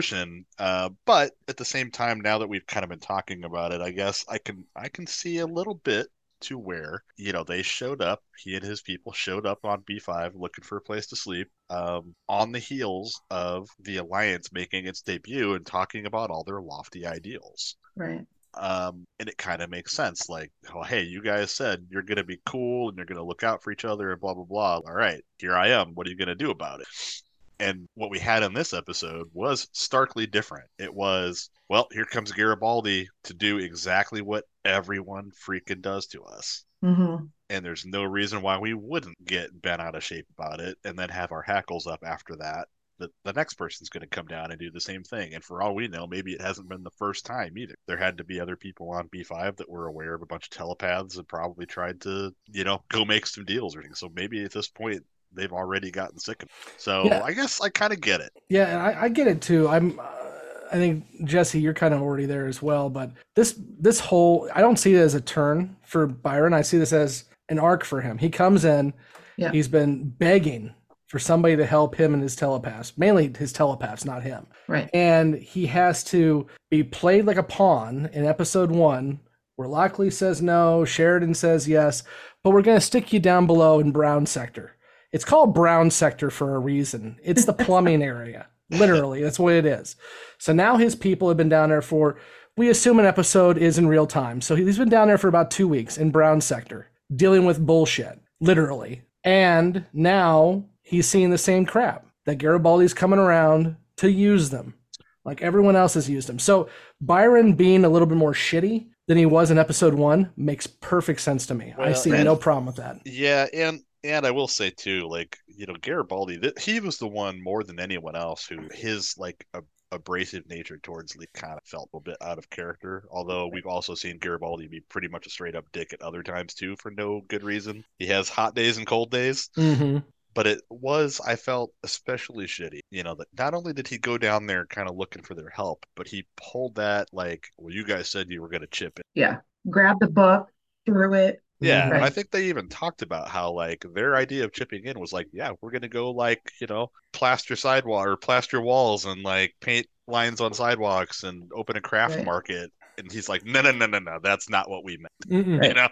But at the same time, now that we've kind of been talking about it, I guess I can see a little bit to where, they showed up, he and his people showed up on B5 looking for a place to sleep, on the heels of the Alliance making its debut and talking about all their lofty ideals. Right. And it kind of makes sense. Like, oh, hey, you guys said you're going to be cool and you're going to look out for each other and blah, blah, blah. All right, here I am. What are you going to do about it? And what we had in this episode was starkly different. It was, well, here comes Garibaldi to do exactly what everyone freaking does to us. Mm-hmm. And there's no reason why we wouldn't get bent out of shape about it and then have our hackles up after that. The next person's going to come down and do the same thing. And for all we know, maybe it hasn't been the first time either. There had to be other people on B5 that were aware of a bunch of telepaths and probably tried to, go make some deals or anything. So maybe at this point, they've already gotten sick of it. So yeah. I guess I kind of get it. Yeah, and I get it too. I think, Jesse, you're kind of already there as well. But this whole, I don't see it as a turn for Byron. I see this as an arc for him. He comes in, he's been begging for somebody to help him and his telepaths, mainly his telepaths, not him. Right. And he has to be played like a pawn in episode 1, where Lockley says no, Sheridan says yes, but we're going to stick you down below in Brown Sector. It's called Brown Sector for a reason. It's the plumbing area. Literally, that's what it is. So now his people have been down there for, we assume an episode is in real time. So he's been down there for about 2 weeks in Brown Sector, dealing with bullshit, literally. And now he's seeing the same crap, that Garibaldi's coming around to use them, like everyone else has used them. So Byron being a little bit more shitty than he was in episode 1 makes perfect sense to me. I see no problem with that. Yeah, and I will say too, like, Garibaldi, he was the one more than anyone else who his abrasive nature towards Lee kind of felt a bit out of character. Although we've also seen Garibaldi be pretty much a straight up dick at other times too, for no good reason. He has hot days and cold days. Mm-hmm. But it was, I felt, especially shitty, that not only did he go down there kind of looking for their help, but he pulled that, like, well, you guys said you were going to chip it. Yeah. Grab the book, threw it. Yeah. Right. I think they even talked about how, like, their idea of chipping in was like, yeah, we're going to go, like, plaster sidewalk or plaster walls and, like, paint lines on sidewalks and open a craft market. And he's like, no, that's not what we meant. Mm-mm.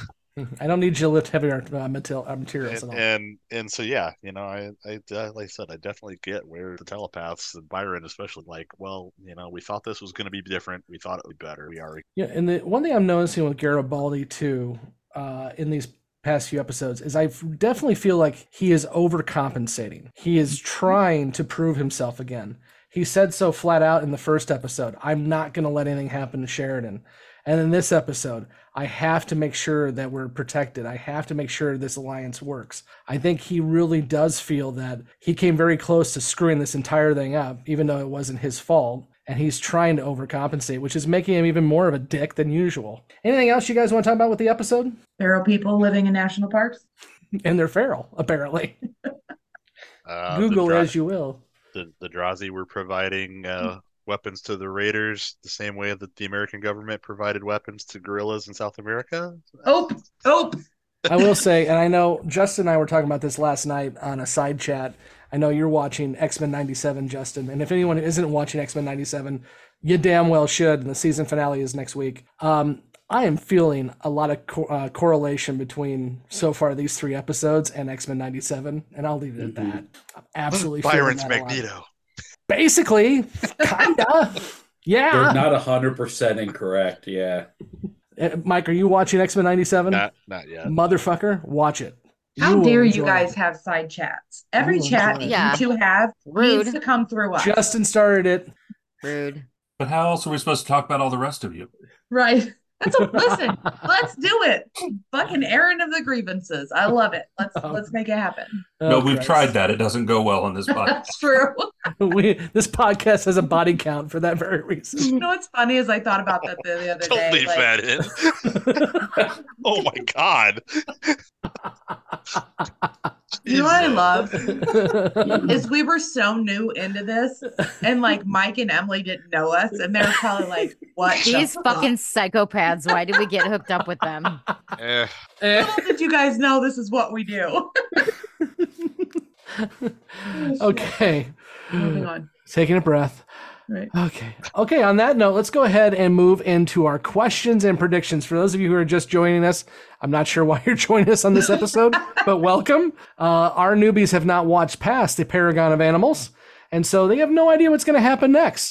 I don't need you to lift heavier materials at all. And so, yeah, I like I said, I definitely get where the telepaths and Byron especially, like, well, we thought this was going to be different. We thought it would be better. We are. Yeah, and the one thing I'm noticing with Garibaldi too, in these past few episodes, is I definitely feel like he is overcompensating. He is trying to prove himself again. He said so flat out in the first episode, I'm not going to let anything happen to Sheridan. And in this episode, I have to make sure that we're protected. I have to make sure this alliance works. I think he really does feel that he came very close to screwing this entire thing up, even though it wasn't his fault. And he's trying to overcompensate, which is making him even more of a dick than usual. Anything else you guys want to talk about with the episode? Feral people living in national parks. And they're feral, apparently. Google as you will. The Drazi were providing weapons to the raiders the same way that the American government provided weapons to guerrillas in South America. Oh. I will say, and I know Justin and I were talking about this last night on a side chat. I know you're watching X-Men 97, Justin. And if anyone isn't watching X-Men 97, you damn well should. And the season finale is next week. I am feeling a lot of correlation between so far these 3 episodes and X-Men 97. And I'll leave it at that. I'm absolutely Byron's feeling that Magneto. Basically, kinda. Yeah. They're not 100% incorrect. Yeah. Mike, are you watching X-Men 97? Not yet. Motherfucker, watch it. How dare you guys have side chats? Every chat you two have needs to come through us. Justin started it. Rude. But how else are we supposed to talk about all the rest of you? Right. Listen, let's do it. Fucking errand of the grievances. I love it. Let's make it happen. No, we've tried that. It doesn't go well on this podcast. That's true. This podcast has a body count for that very reason. You know what's funny is I thought about that the other Don't day. leave that in. Oh my God. You know what I love is we were so new into this, and like Mike and Emily didn't know us, and they're probably like, "What these fucking psychopaths? Why did we get hooked up with them?" Little did you guys know this is what we do. Okay, moving on. Taking a breath. Right. Okay. On that note, let's go ahead and move into our questions and predictions. For those of you who are just joining us, I'm not sure why you're joining us on this episode, but welcome. Our newbies have not watched past the Paragon of Animals, and so they have no idea what's going to happen next.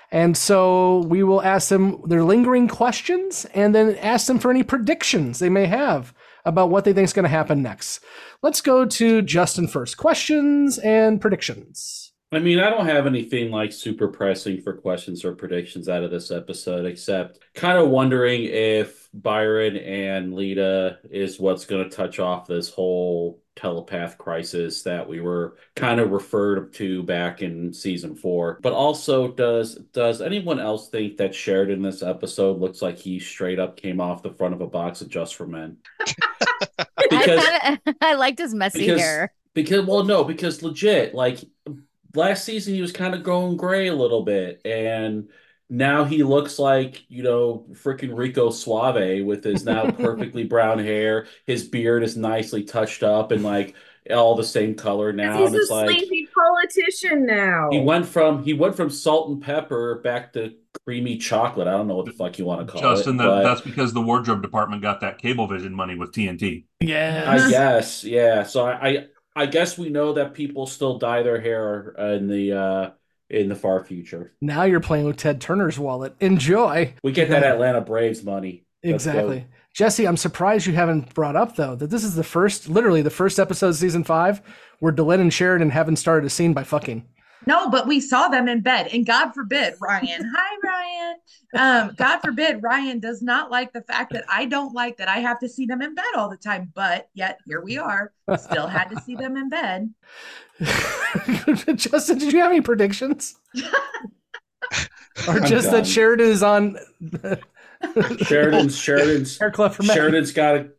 And so we will ask them their lingering questions and then ask them for any predictions they may have about what they think is going to happen next. Let's go to Justin first. Questions and predictions. I mean, I don't have anything like super pressing for questions or predictions out of this episode, except kind of wondering if Byron and Lita is what's going to touch off this whole telepath crisis that we were kind of referred to back in season 4. But also, does anyone else think that Sheridan in this episode looks like he straight up came off the front of a box of Just for Men? Because I liked his messy hair. Because legit, like last season he was kind of going gray a little bit, and now he looks like, freaking Rico Suave with his now perfectly brown hair. His beard is nicely touched up and like all the same color now. He's a sleepy politician now. He went from salt and pepper back to creamy chocolate. I don't know what the fuck you want to call Justin, it. that's because the wardrobe department got that Cablevision money with TNT. Yeah, I guess. Yeah. So I guess we know that people still dye their hair in the far future. Now you're playing with Ted Turner's wallet. Enjoy. We get that Atlanta Braves money. Exactly. Jesse, I'm surprised you haven't brought up, though, that this is literally the first episode of season 5 where Delenn and Sheridan haven't started a scene by fucking. No, but we saw them in bed, and God forbid, Ryan. Hi, Ryan. God forbid, Ryan does not like the fact that I don't like that I have to see them in bed all the time. But yet here we are, still had to see them in bed. Justin, did you have any predictions? Or just that Sheridan is on? Sheridan's hair club for men. Sheridan's got a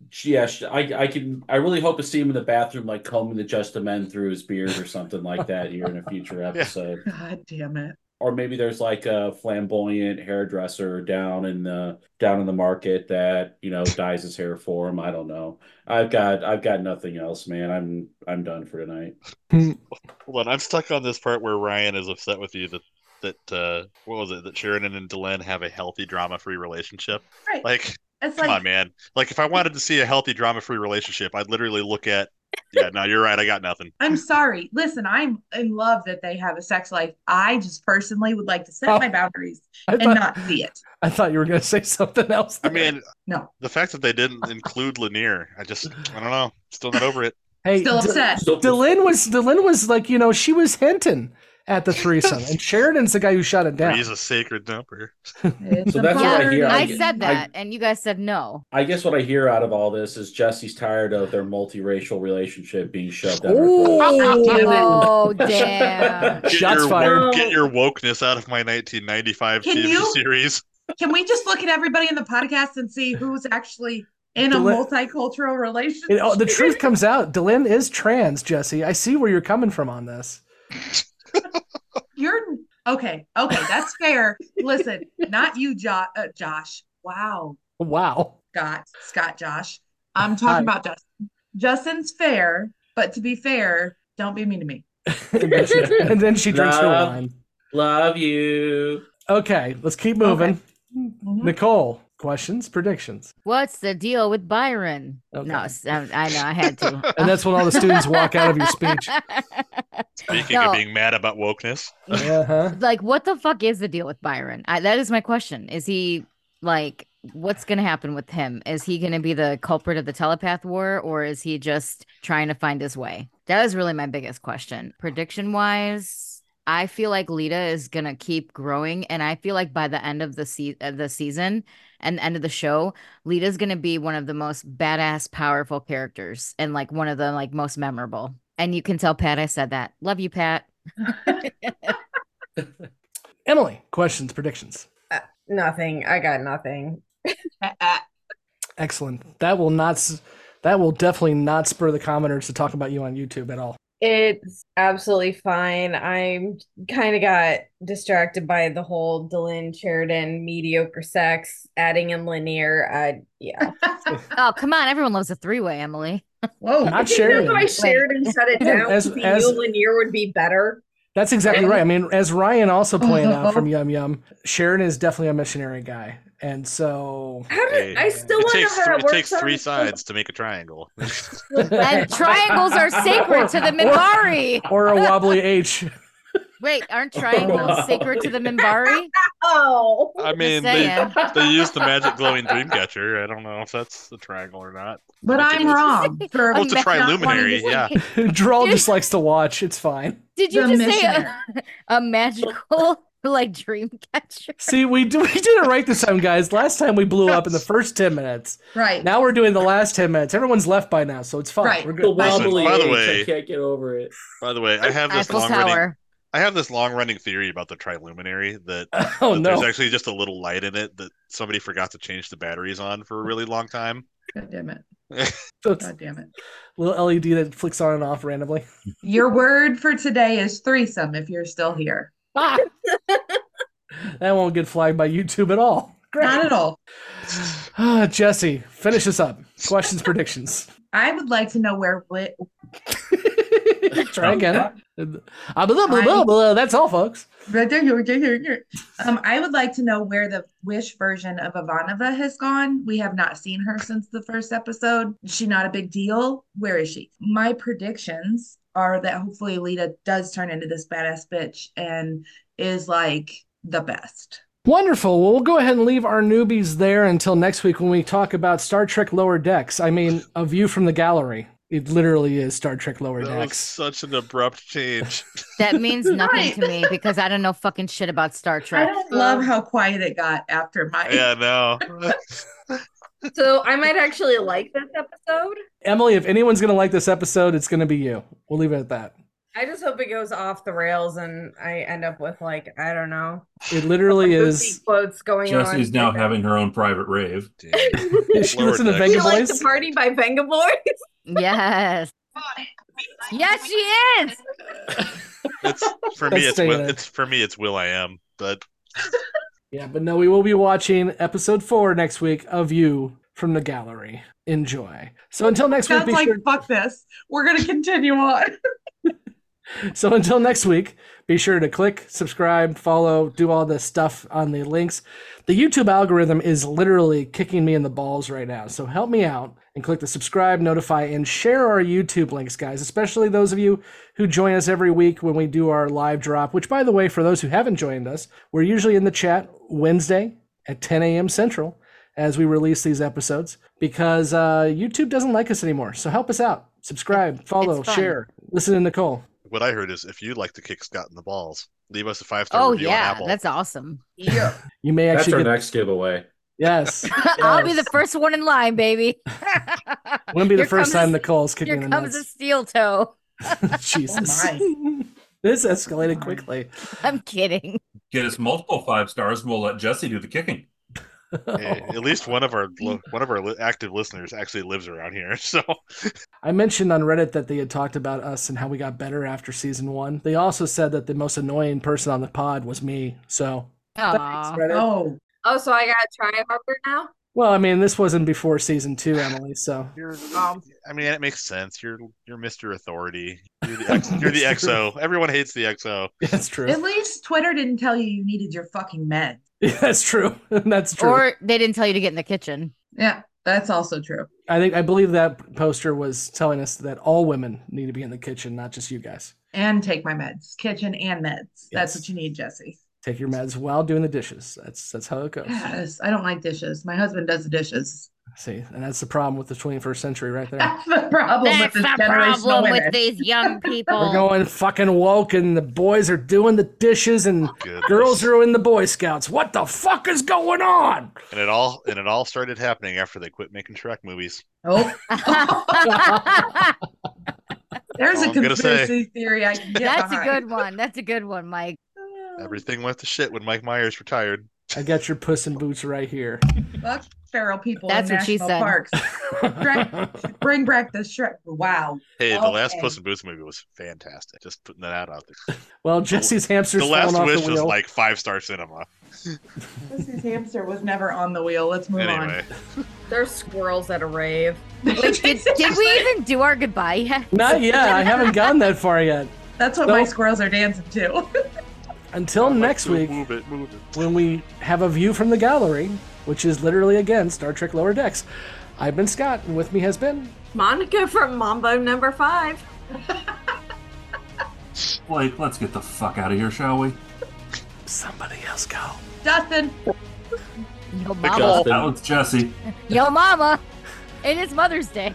I really hope to see him in the bathroom, like combing the Just a Men through his beard or something like that here in a future episode. God damn it. Or maybe there's like a flamboyant hairdresser down in the market that, dyes his hair for him. I don't know. I've got nothing else, man. I'm done for tonight. Hold on, I'm stuck on this part where Ryan is upset with you that what was it, that Sheridan and Delenn have a healthy drama-free relationship. Right. Like, it's come on, man. Like, if I wanted to see a healthy drama-free relationship, I'd literally look at, no, you're right, I got nothing. I'm sorry. Listen, I'm in love that they have a sex life. I just personally would like to set my boundaries and not see it. I thought you were going to say something else there. I mean, no. The fact that they didn't include Lanier, I don't know. Still not over it. Hey, still upset. Delenn was like, she was hinting at the threesome, and Sheridan's the guy who shut it down. He's a sacred number. So that's what I hear. I said that, and you guys said no. I guess what I hear out of all this is Jesse's tired of their multiracial relationship being shoved down her throat. Oh, damn. Shots fired. Get your wokeness out of my 1995 TV series. Can we just look at everybody in the podcast and see who's actually in a multicultural relationship? The truth comes out. Delenn is trans, Jesse. I see where you're coming from on this. You're okay. That's fair. Listen, not you, Josh. Wow. Scott, Josh. I'm talking about Justin. Justin's fair, but to be fair, don't be mean to me. and then she drinks her wine. Love you. Okay, let's keep moving. Okay. Mm-hmm. Nicole, questions, predictions. What's the deal with Byron? Okay. No, I know, I had to. And that's when all the students walk out of your speech. Speaking of being mad about wokeness. Like, what the fuck is the deal with Byron? That is my question. Is he, like, what's going to happen with him? Is he going to be the culprit of the telepath war, or is he just trying to find his way? That is really my biggest question. Prediction-wise, I feel like Lita is going to keep growing, and I feel like by the end of the season and the end of the show, Lita's going to be one of the most badass, powerful characters and, like, one of the, like, most memorable. And you can tell Pat I said that. Love you, Pat. Emily, questions, predictions. Nothing. I got nothing. Excellent. That will definitely not spur the commenters to talk about you on YouTube at all. It's absolutely fine. I'm kind of got distracted by the whole Delenn Sheridan mediocre sex, adding in Lanier. Yeah. Oh, come on. Everyone loves a three-way, Emily. Whoa. Not Sheridan. That's why Sheridan shut it down. As Lanier would be better. That's exactly right. I mean, as Ryan also pointed out from Yum Yum, Sheridan is definitely a missionary guy. And so I still want to know how that works. It takes three sides to make a triangle. And triangles are sacred to the Minbari. Or a wobbly H. Wait, aren't triangles sacred to the Minbari? Oh, I mean, they use the magic glowing dream catcher. I don't know if that's the triangle or not. But I'm wrong. For Well, it's a triluminary, yeah. Dral just likes to watch. It's fine. Did you just say a magical like dream catcher? See, we did it right this time, guys. Last time we blew up in the first 10 minutes. Right. Now we're doing the last 10 minutes. Everyone's left by now, so it's fine. Right. We're The good. wobbly By the H, way- I can't get over it. By the way, I have this Eiffel Tower. long running theory about the triluminary that, Oh, that no. there's actually just a little light in it that somebody forgot to change the batteries on for a really long time. God damn it. So God damn it. little LED that flicks on and off randomly. Your word for today is threesome if you're still here. Ah! That won't get flagged by YouTube at all. Not at all. Jesse, finish us up. Questions, predictions. I would like to know where Try again. That's all, folks. I would like to know where the Wish version of Ivanova has gone. We have not seen her since the first episode. Is she not a big deal? Where is she? My predictions are that hopefully Alita does turn into this badass bitch and is like the best. Wonderful. Well, we'll go ahead and leave our newbies there until next week when we talk about Star Trek Lower Decks. I mean, A View from the Gallery. It literally is Star Trek Lower That was Decks. such an abrupt change. That means nothing to me because I don't know fucking shit about Star I Trek. don't love how quiet it got after my. Yeah, no. So I might actually like this episode. Emily, if anyone's going to like this episode, it's going to be you. We'll leave it at that. I just hope it goes off the rails and I end up with like, I don't know. It literally goofy is. quotes going on. Jesse's now having her own private rave. Is she listening to You Venga like Boys? the party by Venga Boys? Yes. Yes, she is. It's for me. Let's It's say Will, that. it's for me. It's Will I Am, but Yeah, but no, we will be watching episode 4 next week of You from the Gallery. Enjoy. So until next week, Sounds be like sure. fuck this. We're gonna continue on. So until next week, be sure to click, subscribe, follow, do all the stuff on the links. The YouTube algorithm is literally kicking me in the balls right now. So help me out and click the subscribe, notify, and share our YouTube links, guys, especially those of you who join us every week when we do our live drop, which, by the way, for those who haven't joined us, we're usually in the chat Wednesday at 10 a.m. Central as we release these episodes because YouTube doesn't like us anymore. So help us out. Subscribe, follow, It's fun. share, listen to Nicole. what I heard is if you'd like to kick Scott in the balls, leave us a 5-star Oh review on yeah, Apple. that's awesome. Yeah. You may That's actually our get next giveaway. yes. I'll be the first one in line, baby. Wouldn't be the Here first comes time a- Nicole's kicking Here the comes a nuts. steel toe. Jesus. Oh This escalated quickly. I'm kidding. Get us multiple 5 stars, and we'll let Jesse do the kicking. Hey, at least one of our active listeners actually lives around here. So I mentioned on Reddit that they had talked about us and how we got better after season 1. They also said that the most annoying person on the pod was me. So thanks, Aw. Reddit. Oh, so I gotta try harder now? Well, I mean, this wasn't before season 2, Emily. So I mean, it makes sense. You're Mr. Authority. You're the XO. Everyone hates the XO. that's true. At least Twitter didn't tell you needed your fucking meds. Yeah, that's true. That's true. Or they didn't tell you to get in the kitchen. Yeah, that's also true. I believe that poster was telling us that all women need to be in the kitchen, not just you guys. And take my meds, kitchen and meds. That's Yes. what you need, Jesse. Take your meds while doing the dishes. That's how it goes. Yes, I don't like dishes. My husband does the dishes. See, and that's the problem with the 21st century right there. That's the problem That's with this the generational problem women. with these young people. We're going fucking woke, and the boys are doing the dishes, and Goodness. girls are in the Boy Scouts. What the fuck is going on? And it all started happening after they quit making Shrek movies. Oh, there's All a I'm gonna conspiracy theory I can get That's a behind. good one. That's a good one, Mike. Everything went to shit when Mike Myers retired. I got your Puss in Boots right here. Fuck feral people That's in what she national said. parks. Bring back the Shrek. Wow. Hey, the last Okay. Puss in Boots movie was fantastic. Just putting that out there. Well, Jesse's hamster's The falling Last off Wish the was wheel. like 5-star cinema. Pussy's hamster was never on the wheel. Let's move Anyway, There's squirrels at a rave. Wait, did we even do our goodbye yet? Not yet. I haven't gotten that far yet. That's what So- my squirrels are dancing to. Until next week, move it. when we have a view from the gallery, which is literally, again, Star Trek Lower Decks. I've been Scott, and with me has been... Monica from Mambo number 5. Blake, let's get the fuck out of here, shall we? Somebody else go. Justin. Yo, That mama. was Jesse. Yo, mama. It is Mother's Day.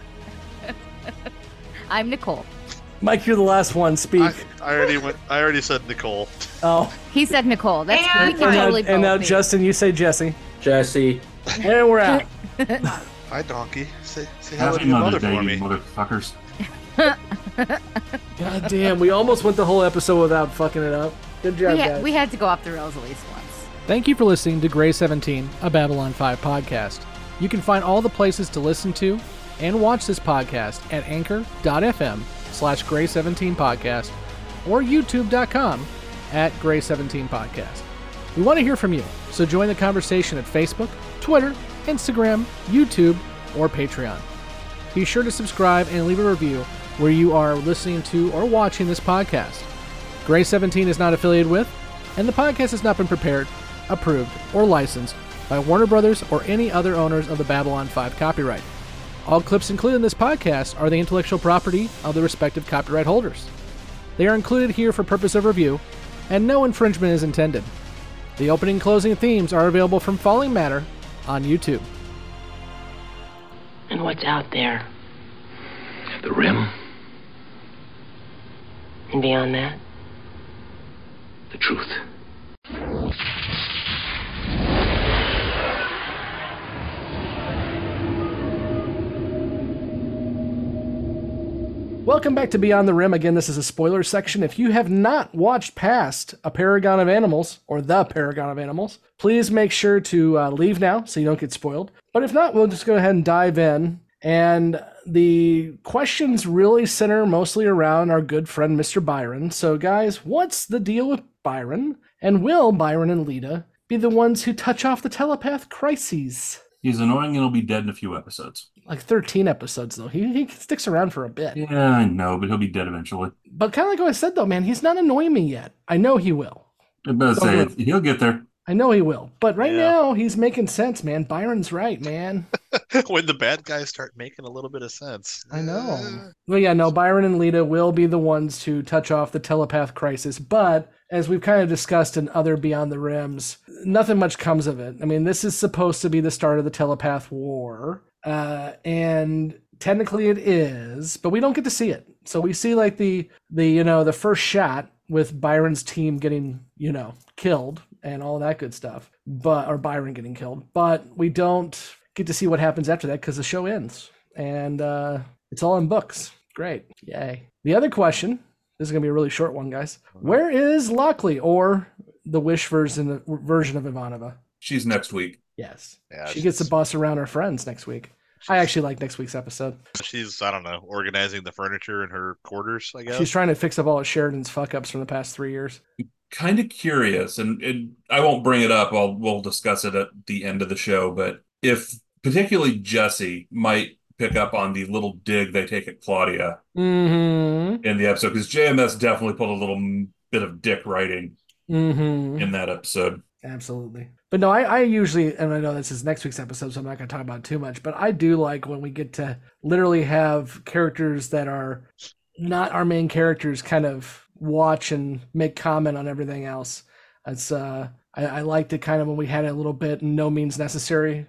I'm Nicole. Mike, you're the last one. Speak. I already said Nicole. Oh. He said Nicole. That's we can And now, totally and now both be. Justin, you say Jesse. Jesse. And we're out. Hi, Donkey. Say hello Happy to your Mother's mother Day, for you me. motherfuckers. God damn, we almost went the whole episode without fucking it up. Good job, guys. We had to go off the rails at least once. Thank you for listening to Grey 17, a Babylon 5 podcast. You can find all the places to listen to and watch this podcast at anchor.fm/Grey17podcast or youtube.com at Grey17podcast. We want to hear from you, so join the conversation at Facebook, Twitter, Instagram, YouTube, or Patreon. Be sure to subscribe and leave a review where you are listening to or watching this podcast. Grey 17 is not affiliated with, and the podcast has not been prepared, approved, or licensed by Warner Brothers or any other owners of the Babylon 5 copyright. All clips included in this podcast are the intellectual property of the respective copyright holders. They are included here for purpose of review, and no infringement is intended. The opening and closing themes are available from Falling Matter on YouTube. And what's out there? The rim, And beyond that? the truth. Welcome back to Beyond the Rim. Again, this is a spoiler section. If you have not watched past A Paragon of Animals, or The Paragon of Animals, please make sure to leave now so you don't get spoiled. But if not, we'll just go ahead and dive in. And the questions really center mostly around our good friend, Mr. Byron. So, guys, what's the deal with Byron? And will Byron and Lita be the ones who touch off the telepath crises? He's annoying and he'll be dead in a few episodes. Like 13 episodes, though. He sticks around for a bit. Yeah, I know, but he'll be dead eventually. But kind of like what I said, though, man, he's not annoying me yet. I know he will. I better say it. He'll get there. I know he will. But right now, he's making sense, man. Byron's right, man. When the bad guys start making a little bit of sense. I know. Well, yeah, no, Byron and Lita will be the ones to touch off the telepath crisis. But as we've kind of discussed in other Beyond the Rims, nothing much comes of it. I mean, this is supposed to be the start of the telepath war. And technically it is, but we don't get to see it. So we see like the first shot with Byron's team getting, killed and all that good stuff, or Byron getting killed, but we don't get to see what happens after that because the show ends and it's all in books. Great. Yay. The other question, this is going to be a really short one, guys. Where is Lockley, or the Wish version of Ivanova? She's next week. Yes. Yeah, she gets to boss around her friends next week. I actually like next week's episode. She's, I don't know, organizing the furniture in her quarters, I guess. She's trying to fix up all of Sheridan's fuck-ups from the past 3 years. Kind of curious, and I won't bring it up. We'll discuss it at the end of the show, but if particularly Jesse might pick up on the little dig they take at Claudia in the episode, because JMS definitely put a little bit of dick writing in that episode. Absolutely. But no, I usually, and I know this is next week's episode, so I'm not going to talk about it too much, but I do like when we get to literally have characters that are not our main characters kind of watch and make comment on everything else. It's I liked it kind of when we had a little bit No Means Necessary,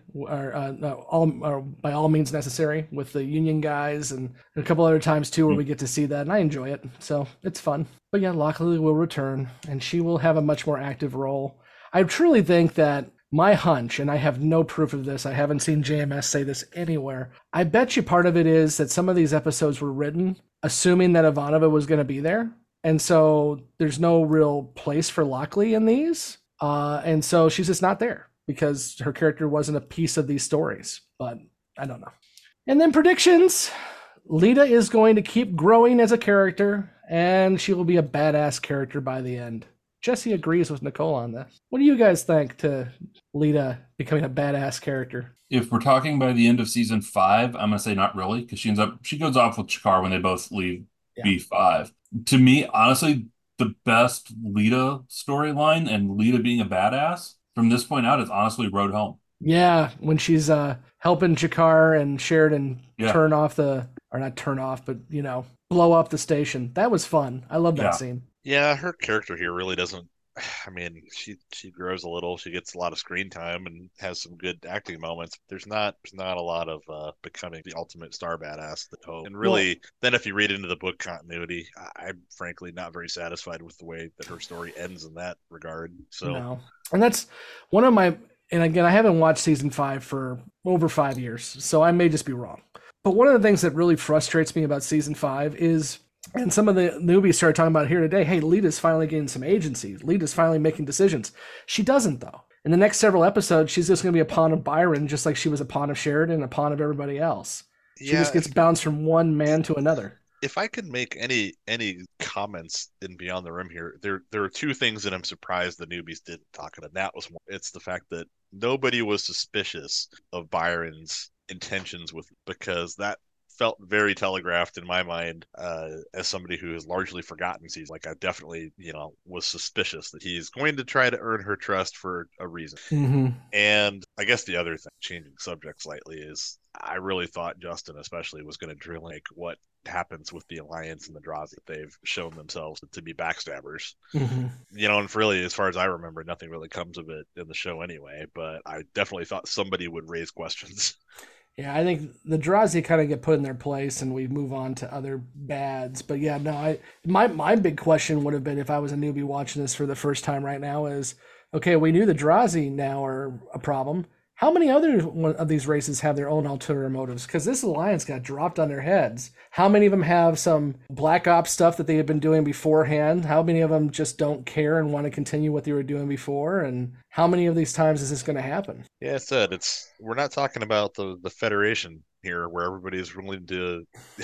or By All Means Necessary with the Union guys, and a couple other times too where we get to see that, and I enjoy it, so it's fun. But yeah, Lockley will return, and she will have a much more active role. I truly think that my hunch, and I have no proof of this, I haven't seen JMS say this anywhere, I bet you part of it is that some of these episodes were written assuming that Ivanova was going to be there, and so there's no real place for Lockley in these, and so she's just not there because her character wasn't a piece of these stories, but I don't know. And then predictions. Lita is going to keep growing as a character, and she will be a badass character by the end. Jesse agrees with Nicole on this. What do you guys think to Lita becoming a badass character? If we're talking by the end of season 5, I'm gonna say not really, because she goes off with Chikar when they both leave B5. To me, honestly, the best Lita storyline and Lita being a badass from this point out is honestly Road Home. Yeah, when she's helping Chikar and Sheridan turn off the or not turn off, but, blow up the station. That was fun. I love that scene. Yeah, her character here really doesn't. I mean, she grows a little. She gets a lot of screen time and has some good acting moments. There's not a lot of becoming the ultimate star badass. And really, then if you read into the book continuity, I'm frankly not very satisfied with the way that her story ends in that regard. So, no. And that's one of my. And again, I haven't watched season 5 for over 5 years, so I may just be wrong. But one of the things that really frustrates me about season 5 is. And some of the newbies started talking about it here today. Hey, Lita's finally getting some agency. Lita's finally making decisions. She doesn't, though. In the next several episodes, she's just going to be a pawn of Byron, just like she was a pawn of Sheridan and a pawn of everybody else. She just gets bounced from one man to another. If I could make any comments in Beyond the Rim here, there are two things that I'm surprised the newbies didn't talk about. That was one. It's the fact that nobody was suspicious of Byron's intentions because that felt very telegraphed in my mind as somebody who has largely forgotten seasons. Like I definitely, was suspicious that he's going to try to earn her trust for a reason. Mm-hmm. And I guess the other thing, changing subject slightly, is I really thought Justin especially was going to drill like what happens with the Alliance and the Drazi. They've shown themselves to be backstabbers. Mm-hmm. And really, as far as I remember, nothing really comes of it in the show anyway, but I definitely thought somebody would raise questions. Yeah, I think the Drazi kind of get put in their place and we move on to other bads. But yeah, no, my big question would have been if I was a newbie watching this for the first time right now is, okay, we knew the Drazi now are a problem. How many other of these races have their own ulterior motives? Because this alliance got dropped on their heads. How many of them have some black ops stuff that they had been doing beforehand? How many of them just don't care and want to continue what they were doing before? And how many of these times is this going to happen? Yeah, I said we're not talking about the Federation here, where everybody is willing to,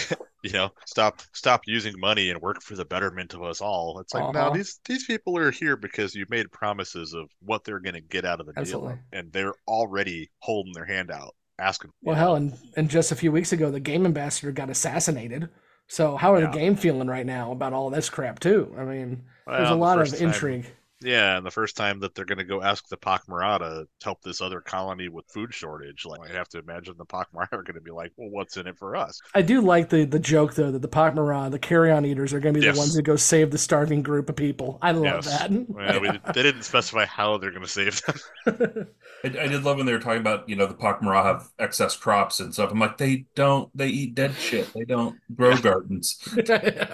stop using money and work for the betterment of us all. It's like, no, these people are here because you made promises of what they're going to get out of the Absolutely. deal, and they're already holding their hand out, asking. Well, hell, and just a few weeks ago, the game ambassador got assassinated. So how are the game feeling right now about all this crap too? I mean, there's a lot of intrigue. Yeah, and the first time that they're going to go ask the Pak'ma'ra to help this other colony with food shortage, like I have to imagine the Pak'ma'ra are going to be like, well, what's in it for us? I do like the joke, though, that the Pak'ma'ra, the carrion eaters, are going to be the ones who go save the starving group of people. I love that. Well, they didn't specify how they're going to save them. I did love when they were talking about, the Pak'ma'ra have excess crops and stuff. I'm like, they eat dead shit. They don't grow gardens. It's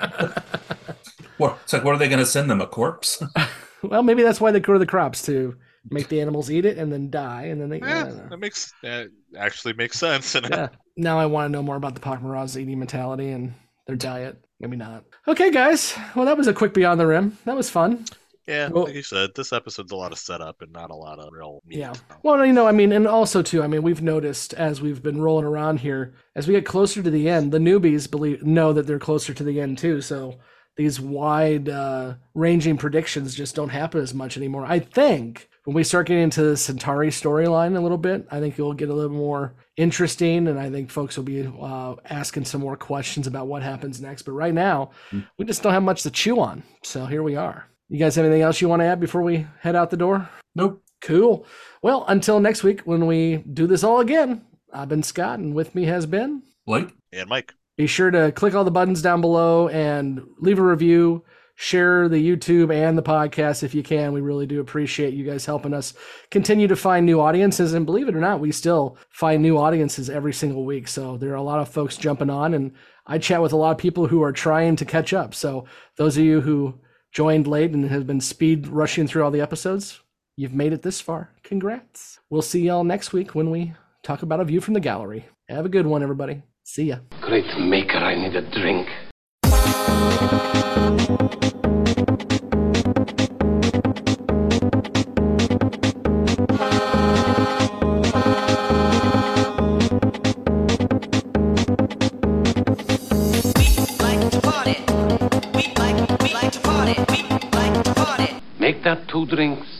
like, what are they going to send them, a corpse? Well, maybe that's why they grow the crops, to make the animals eat it and then die, and then they. That actually makes sense. Yeah. Now I want to know more about the Pak'ma'ra's eating mentality and their diet. Maybe not. Okay, guys. Well, that was a quick Beyond the Rim. That was fun. Yeah, like you said, this episode's a lot of setup and not a lot of real meat. Yeah. Well, and also, too, we've noticed as we've been rolling around here, as we get closer to the end, the newbies know that they're closer to the end, too, so these wide ranging predictions just don't happen as much anymore. I think when we start getting into the Centauri storyline a little bit, I think it'll get a little more interesting, and I think folks will be asking some more questions about what happens next. But right now, we just don't have much to chew on. So here we are. You guys have anything else you want to add before we head out the door? Nope. Cool. Well, until next week when we do this all again, I've been Scott, and with me has been Blake and Mike. Be sure to click all the buttons down below and leave a review. Share the YouTube and the podcast if you can. We really do appreciate you guys helping us continue to find new audiences. And believe it or not, we still find new audiences every single week. So there are a lot of folks jumping on, and I chat with a lot of people who are trying to catch up. So those of you who joined late and have been speed rushing through all the episodes, you've made it this far. Congrats. We'll see y'all next week when we talk about A View from the Gallery. Have a good one, everybody. See ya. Great maker, I need a drink. Make that 2 drinks.